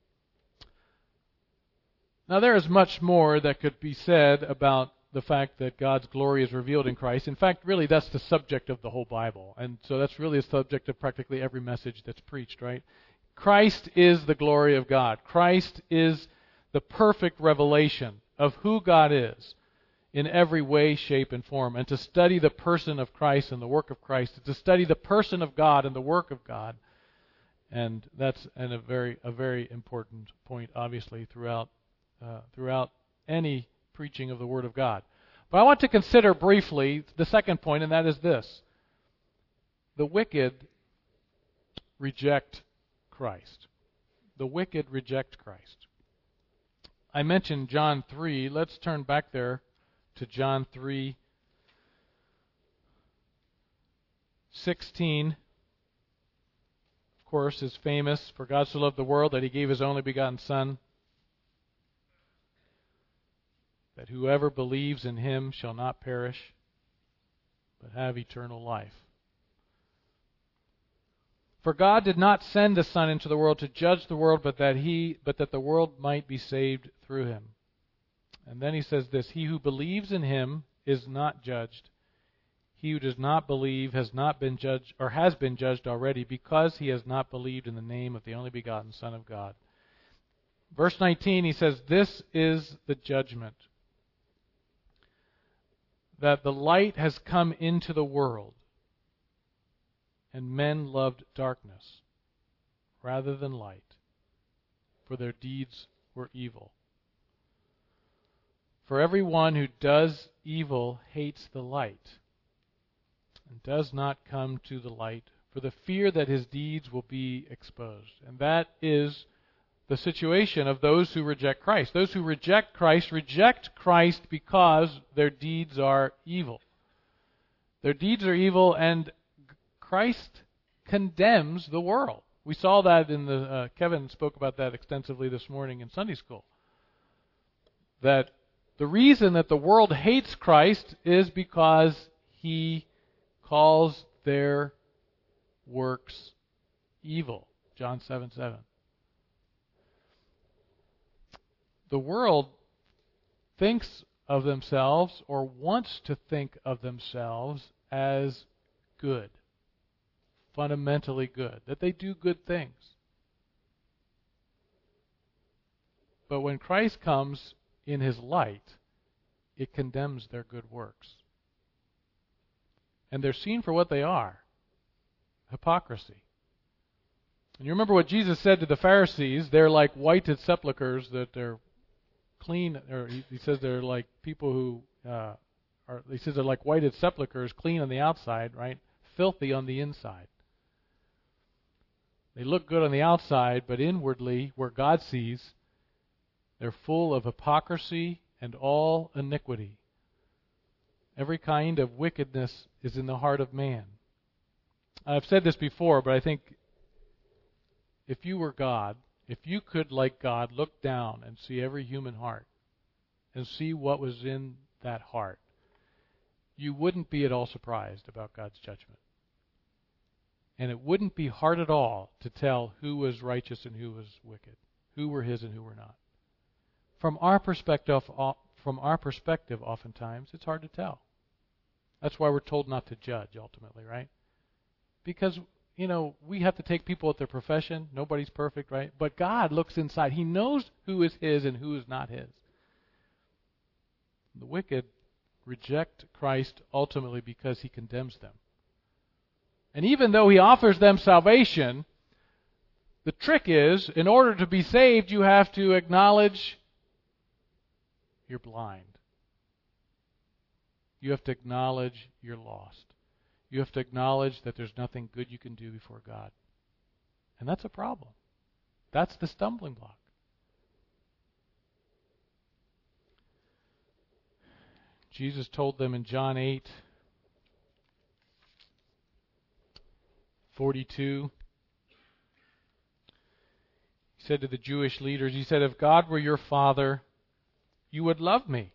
Now, there is much more that could be said about the fact that God's glory is revealed in Christ. In fact, really, that's the subject of the whole Bible. And so that's really the subject of practically every message that's preached, right? Christ is the glory of God. Christ is the perfect revelation of who God is in every way, shape, and form. And to study the person of Christ and the work of Christ, to study the person of God and the work of God. And that's a very important point, obviously, throughout any preaching of the Word of God. But I want to consider briefly the second point, and that is this. The wicked reject Christ. The wicked reject Christ. I mentioned John 3. Let's turn back there to John 3. 16, of course, is famous. For God so loved the world that He gave His only begotten Son, that whoever believes in Him shall not perish, but have eternal life. For God did not send the Son into the world to judge the world, but that the world might be saved through Him. And then He says this, He who believes in Him is not judged. He who does not believe has not been judged, or has been judged already, because he has not believed in the name of the only begotten Son of God. Verse 19, he says, this is the judgment, that the light has come into the world, and men loved darkness rather than light, for their deeds were evil. For everyone who does evil hates the light, and does not come to the light, for the fear that his deeds will be exposed. And that is the situation of those who reject Christ. Those who reject Christ because their deeds are evil. Their deeds are evil, and Christ condemns the world. We saw that in the Kevin spoke about that extensively this morning in Sunday school. That the reason that the world hates Christ is because He calls their works evil. John 7:7. The world thinks of themselves, or wants to think of themselves, as good. Fundamentally good. That they do good things. But when Christ comes in His light, it condemns their good works. And they're seen for what they are. Hypocrisy. And you remember what Jesus said to the Pharisees, they're like whited sepulchres, that they're clean, or he says they're like people who he says they're like whited sepulchres, clean on the outside, right? Filthy on the inside. They look good on the outside, but inwardly, where God sees, they're full of hypocrisy and all iniquity. Every kind of wickedness is in the heart of man. I've said this before, but I think if you were God, if you could, like God, look down and see every human heart and see what was in that heart, you wouldn't be at all surprised about God's judgment. And it wouldn't be hard at all to tell who was righteous and who was wicked, who were His and who were not. From our perspective, oftentimes, it's hard to tell. That's why we're told not to judge, ultimately, right? Because, we have to take people at their profession. Nobody's perfect, right? But God looks inside. He knows who is His and who is not His. The wicked reject Christ ultimately because He condemns them. And even though He offers them salvation, the trick is, in order to be saved, you have to acknowledge you're blind. You have to acknowledge you're lost. You have to acknowledge that there's nothing good you can do before God. And that's a problem. That's the stumbling block. Jesus told them in John 8:42, He said to the Jewish leaders, He said, if God were your Father, you would love me.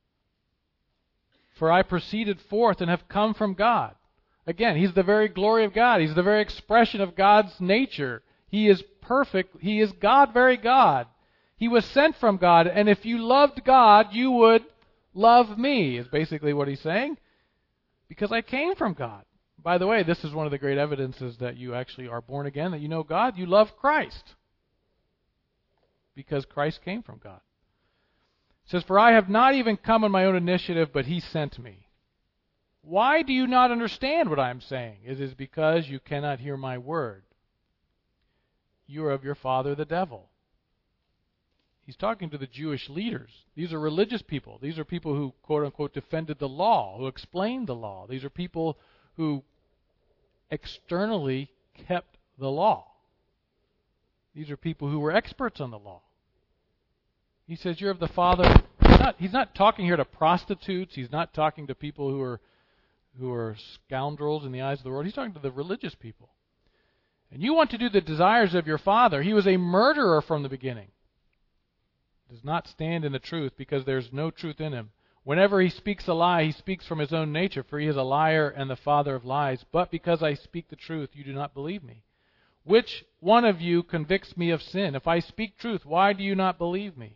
For I proceeded forth and have come from God. Again, He's the very glory of God. He's the very expression of God's nature. He is perfect. He is God, very God. He was sent from God. And if you loved God, you would love me, is basically what He's saying. Because I came from God. By the way, this is one of the great evidences that you actually are born again, that you know God. You love Christ. Because Christ came from God. It says, for I have not even come on my own initiative, but He sent me. Why do you not understand what I am saying? It is because you cannot hear my word. You are of your father the devil. He's talking to the Jewish leaders. These are religious people. These are people who, quote unquote, defended the law, who explained the law. These are people who externally kept the law. These are people who were experts on the law. He says, you're of the father. He's not talking here to prostitutes. He's not talking to people who are who are scoundrels in the eyes of the world. He's talking to the religious people. And you want to do the desires of your father. He was a murderer from the beginning. Does not stand in the truth because there's no truth in him. Whenever he speaks a lie, he speaks from his own nature, for he is a liar and the father of lies. But because I speak the truth, you do not believe me. Which one of you convicts me of sin? If I speak truth, why do you not believe me?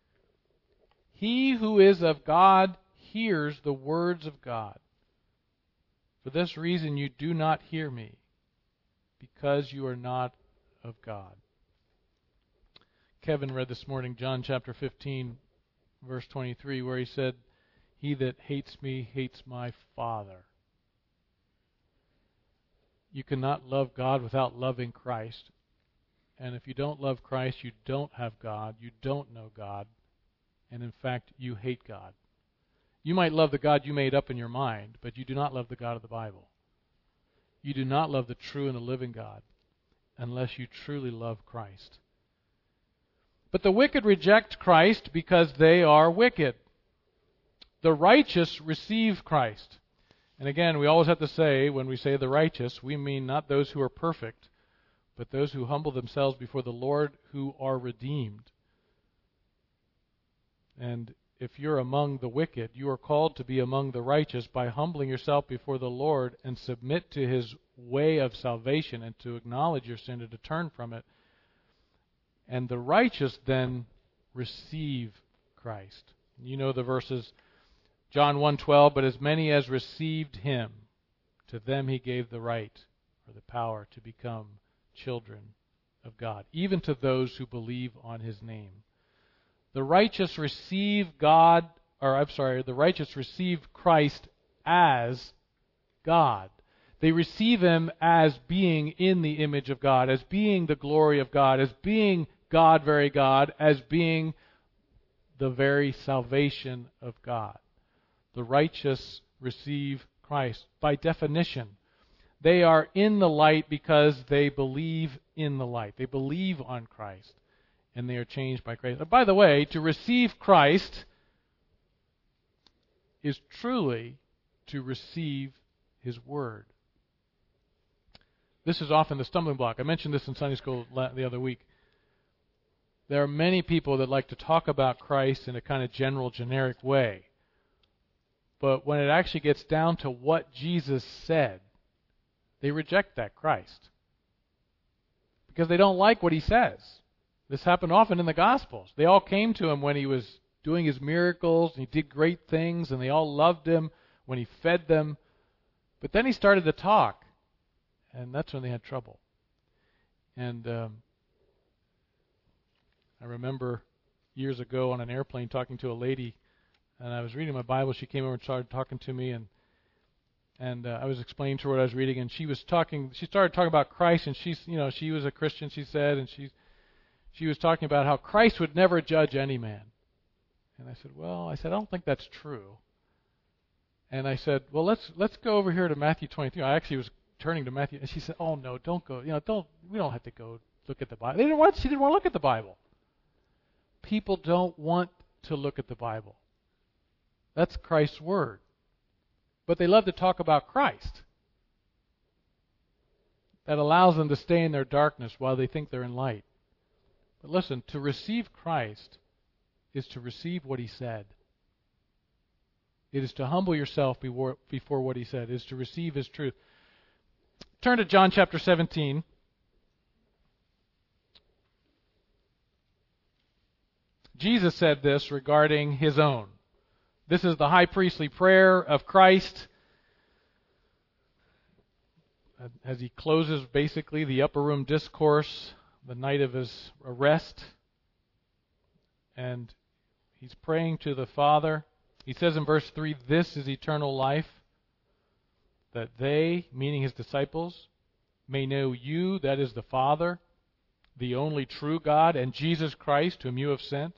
He who is of God hears the words of God. For this reason you do not hear me, because you are not of God. Kevin read this morning John chapter 15, verse 23, where he said, "He that hates me hates my Father." You cannot love God without loving Christ. And if you don't love Christ, you don't have God, you don't know God, and in fact, you hate God. You might love the God you made up in your mind, but you do not love the God of the Bible. You do not love the true and the living God unless you truly love Christ. But the wicked reject Christ because they are wicked. The righteous receive Christ. And again, we always have to say, when we say the righteous, we mean not those who are perfect, but those who humble themselves before the Lord, who are redeemed. And if you're among the wicked, you are called to be among the righteous by humbling yourself before the Lord and submit to His way of salvation and to acknowledge your sin and to turn from it. And the righteous then receive Christ. You know the verses, John 1:12, but as many as received Him, to them He gave the right or the power to become children of God, even to those who believe on His name. The righteous receive the righteous receive Christ as God. They receive Him as being in the image of God, as being the glory of God, as being God, very God, as being the very salvation of God. The righteous receive Christ. By definition, they are in the light because they believe in the light. They believe on Christ, and they are changed by Christ. And by the way, to receive Christ is truly to receive His Word. This is often the stumbling block. I mentioned this in Sunday school the other week. There are many people that like to talk about Christ in a kind of general, generic way. But when it actually gets down to what Jesus said, they reject that Christ. Because they don't like what He says. This happened often in the Gospels. They all came to Him when He was doing His miracles, and He did great things, and they all loved Him when He fed them. But then He started to talk, and that's when they had trouble. And I remember years ago on an airplane talking to a lady, and I was reading my Bible. She came over and started talking to me, and I was explaining to her what I was reading, and she started talking about Christ, and she was a Christian, she said, and she was talking about how Christ would never judge any man. And I said, I don't think that's true. And I said, well, let's go over here to Matthew 23. I actually was turning to Matthew, and she said, oh no, don't go. We don't have to go look at the Bible. She didn't want to look at the Bible. People don't want to look at the Bible. That's Christ's Word. But they love to talk about Christ. That allows them to stay in their darkness while they think they're in light. But listen, to receive Christ is to receive what He said. It is to humble yourself before what He said. It is to receive His truth. Turn to John chapter 17. Jesus said this regarding His own. This is the high priestly prayer of Christ as He closes basically the upper room discourse the night of His arrest. And He's praying to the Father. He says in verse 3, this is eternal life, that they, meaning His disciples, may know You, that is the Father, the only true God, and Jesus Christ, whom You have sent.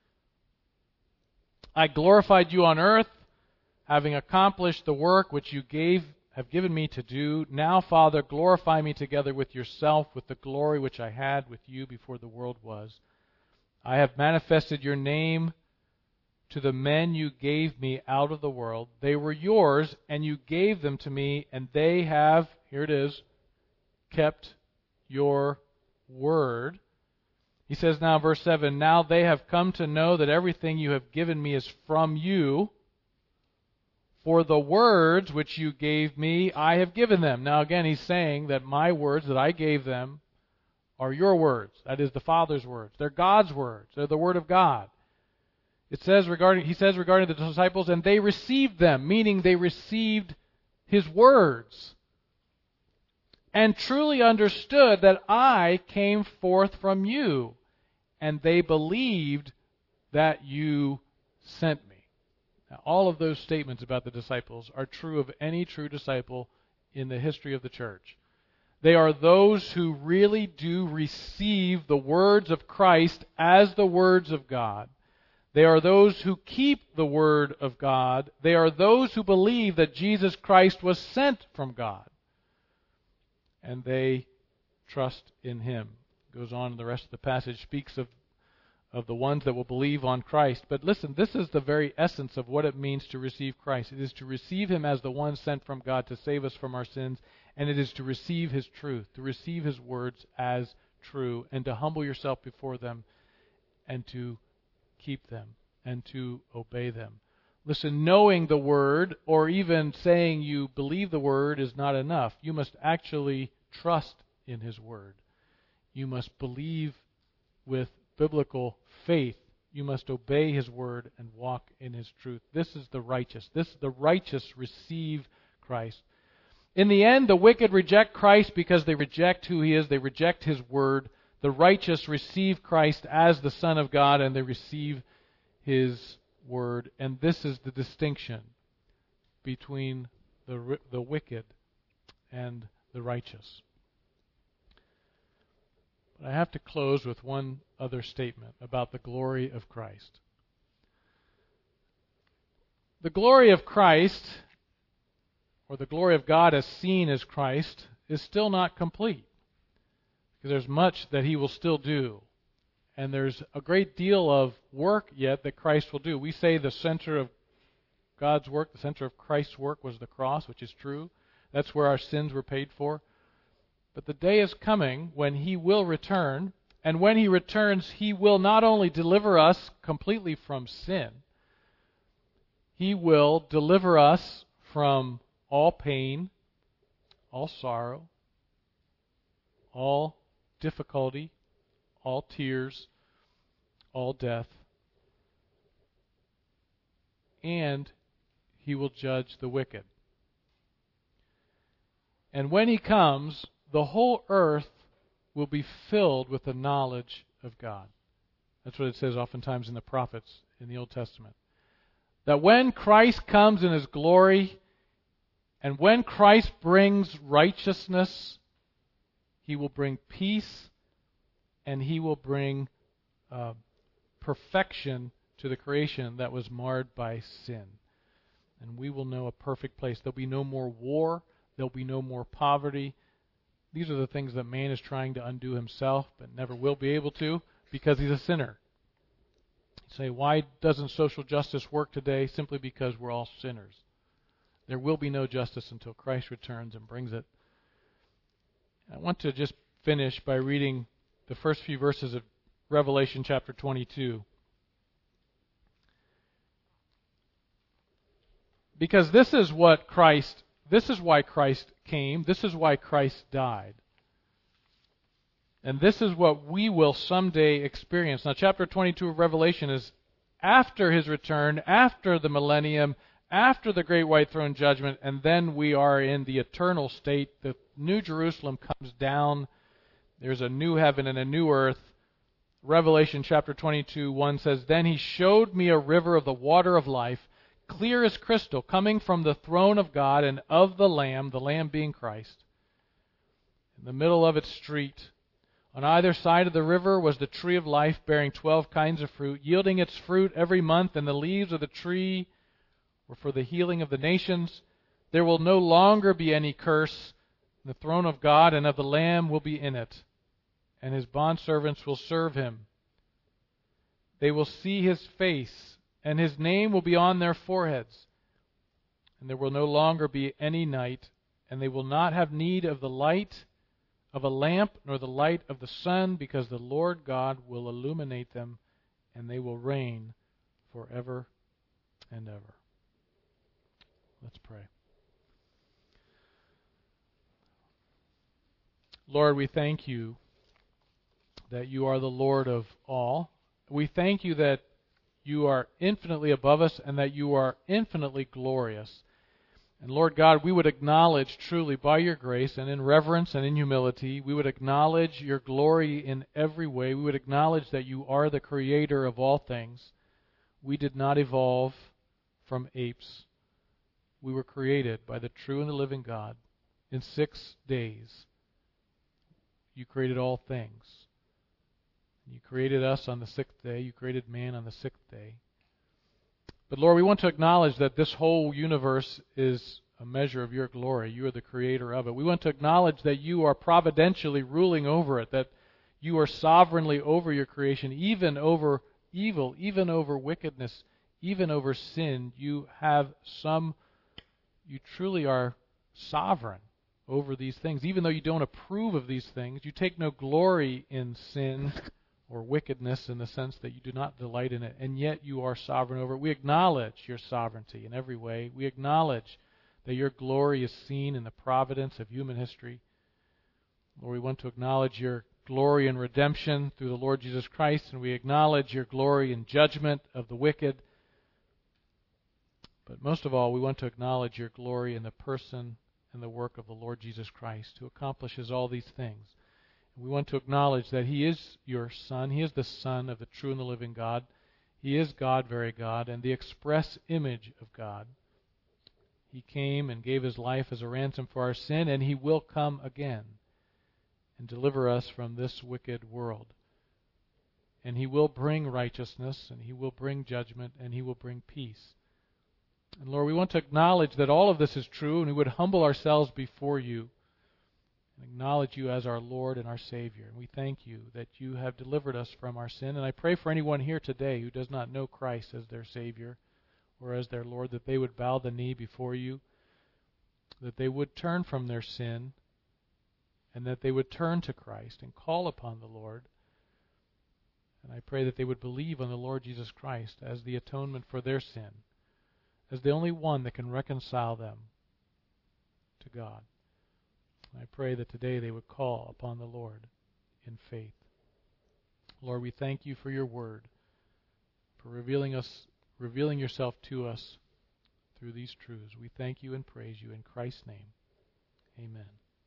I glorified You on earth, having accomplished the work which You have given Me to do. Now, Father, glorify Me together with Yourself, with the glory which I had with You before the world was. I have manifested Your name to the men you gave me out of the world. They were yours, and you gave them to me, and they have," here it is, "kept your word." He says now, verse 7, "Now they have come to know that everything you have given me is from you. For the words which you gave me, I have given them." Now again, he's saying that my words that I gave them are your words. That is the Father's words. They're God's words. They're the Word of God. He says regarding the disciples, "And they received them," meaning they received His words, "and truly understood that I came forth from you, and they believed that you sent me." Now, all of those statements about the disciples are true of any true disciple in the history of the church. They are those who really do receive the words of Christ as the words of God. They are those who keep the Word of God. They are those who believe that Jesus Christ was sent from God. And they trust in Him. Goes on in the rest of the passage, speaks of the ones that will believe on Christ. But listen, this is the very essence of what it means to receive Christ. It is to receive Him as the one sent from God to save us from our sins, and it is to receive His truth, to receive His words as true, and to humble yourself before them, and to keep them, and to obey them. Listen, knowing the Word, or even saying you believe the Word, is not enough. You must actually trust in His Word. You must believe with biblical faith. You must obey His Word and walk in His truth. This is the righteous. The righteous receive Christ. In the end, the wicked reject Christ because they reject who He is. They reject His Word. The righteous receive Christ as the Son of God, and they receive His Word. And this is the distinction between the wicked and the righteous. But I have to close with one other statement about the glory of Christ. The glory of Christ, or the glory of God as seen as Christ, is still not complete. Because there's much that He will still do. And there's a great deal of work yet that Christ will do. We say the center of God's work, the center of Christ's work was the cross, which is true. That's where our sins were paid for. But the day is coming when He will return. And when He returns, He will not only deliver us completely from sin, He will deliver us from all pain, all sorrow, all difficulty, all tears, all death. And He will judge the wicked. And when He comes, the whole earth will be filled with the knowledge of God. That's what it says oftentimes in the prophets in the Old Testament. That when Christ comes in His glory, and when Christ brings righteousness, He will bring peace, and He will bring perfection to the creation that was marred by sin. And we will know a perfect place. There'll be no more war. There'll be no more poverty. These are the things that man is trying to undo himself, but never will be able to, because he's a sinner. You say, why doesn't social justice work today? Simply because we're all sinners. There will be no justice until Christ returns and brings it. I want to just finish by reading the first few verses of Revelation chapter 22. Because this is why Christ came, this is why Christ died. And this is what we will someday experience. Now, chapter 22 of Revelation is after His return, after the millennium, after the great white throne judgment, and then we are in the eternal state. The New Jerusalem comes down. There's a new heaven and a new earth. Revelation chapter 22:1 says, "Then He showed me a river of the water of life, clear as crystal, coming from the throne of God and of the Lamb being Christ. In the middle of its street, on either side of the river, was the tree of life, bearing 12 kinds of fruit, yielding its fruit every month, and the leaves of the tree were for the healing of the nations. There will no longer be any curse. The throne of God and of the Lamb will be in it, and His bondservants will serve Him. They will see His face, and His name will be on their foreheads. And there will no longer be any night, and they will not have need of the light of a lamp, nor the light of the sun, because the Lord God will illuminate them, and they will reign forever and ever. Let's pray. Lord, we thank you that you are the Lord of all. We thank you that you are infinitely above us and that you are infinitely glorious. And Lord God, we would acknowledge truly by your grace and in reverence and in humility, we would acknowledge your glory in every way. We would acknowledge that you are the creator of all things. We did not evolve from apes. We were created by the true and the living God in 6 days. You created all things. You created us on the 6th day. You created man on the 6th day. But Lord, we want to acknowledge that this whole universe is a measure of your glory. You are the creator of it. We want to acknowledge that you are providentially ruling over it, that you are sovereignly over your creation, even over evil, even over wickedness, even over sin. You truly are sovereign over these things. Even though you don't approve of these things, you take no glory in sin or wickedness in the sense that you do not delight in it, and yet you are sovereign over it. We acknowledge your sovereignty in every way. We acknowledge that your glory is seen in the providence of human history. Lord, we want to acknowledge your glory in redemption through the Lord Jesus Christ, and we acknowledge your glory in judgment of the wicked. But most of all, we want to acknowledge your glory in the person and the work of the Lord Jesus Christ, who accomplishes all these things. We want to acknowledge that He is your Son. He is the Son of the true and the living God. He is God, very God, and the express image of God. He came and gave His life as a ransom for our sin, and He will come again and deliver us from this wicked world. And He will bring righteousness, and He will bring judgment, and He will bring peace. And Lord, we want to acknowledge that all of this is true, and we would humble ourselves before you and acknowledge you as our Lord and our Savior. And we thank you that you have delivered us from our sin. And I pray for anyone here today who does not know Christ as their Savior or as their Lord, that they would bow the knee before you, that they would turn from their sin, and that they would turn to Christ and call upon the Lord. And I pray that they would believe on the Lord Jesus Christ as the atonement for their sin, as the only one that can reconcile them to God. I pray that today they would call upon the Lord in faith. Lord, we thank you for your word, for revealing yourself to us through these truths. We thank you and praise you in Christ's name. Amen.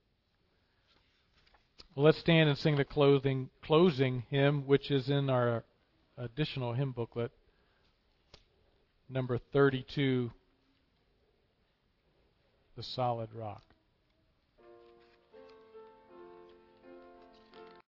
Well, let's stand and sing the closing hymn, which is in our additional hymn booklet, number 32, The Solid Rock.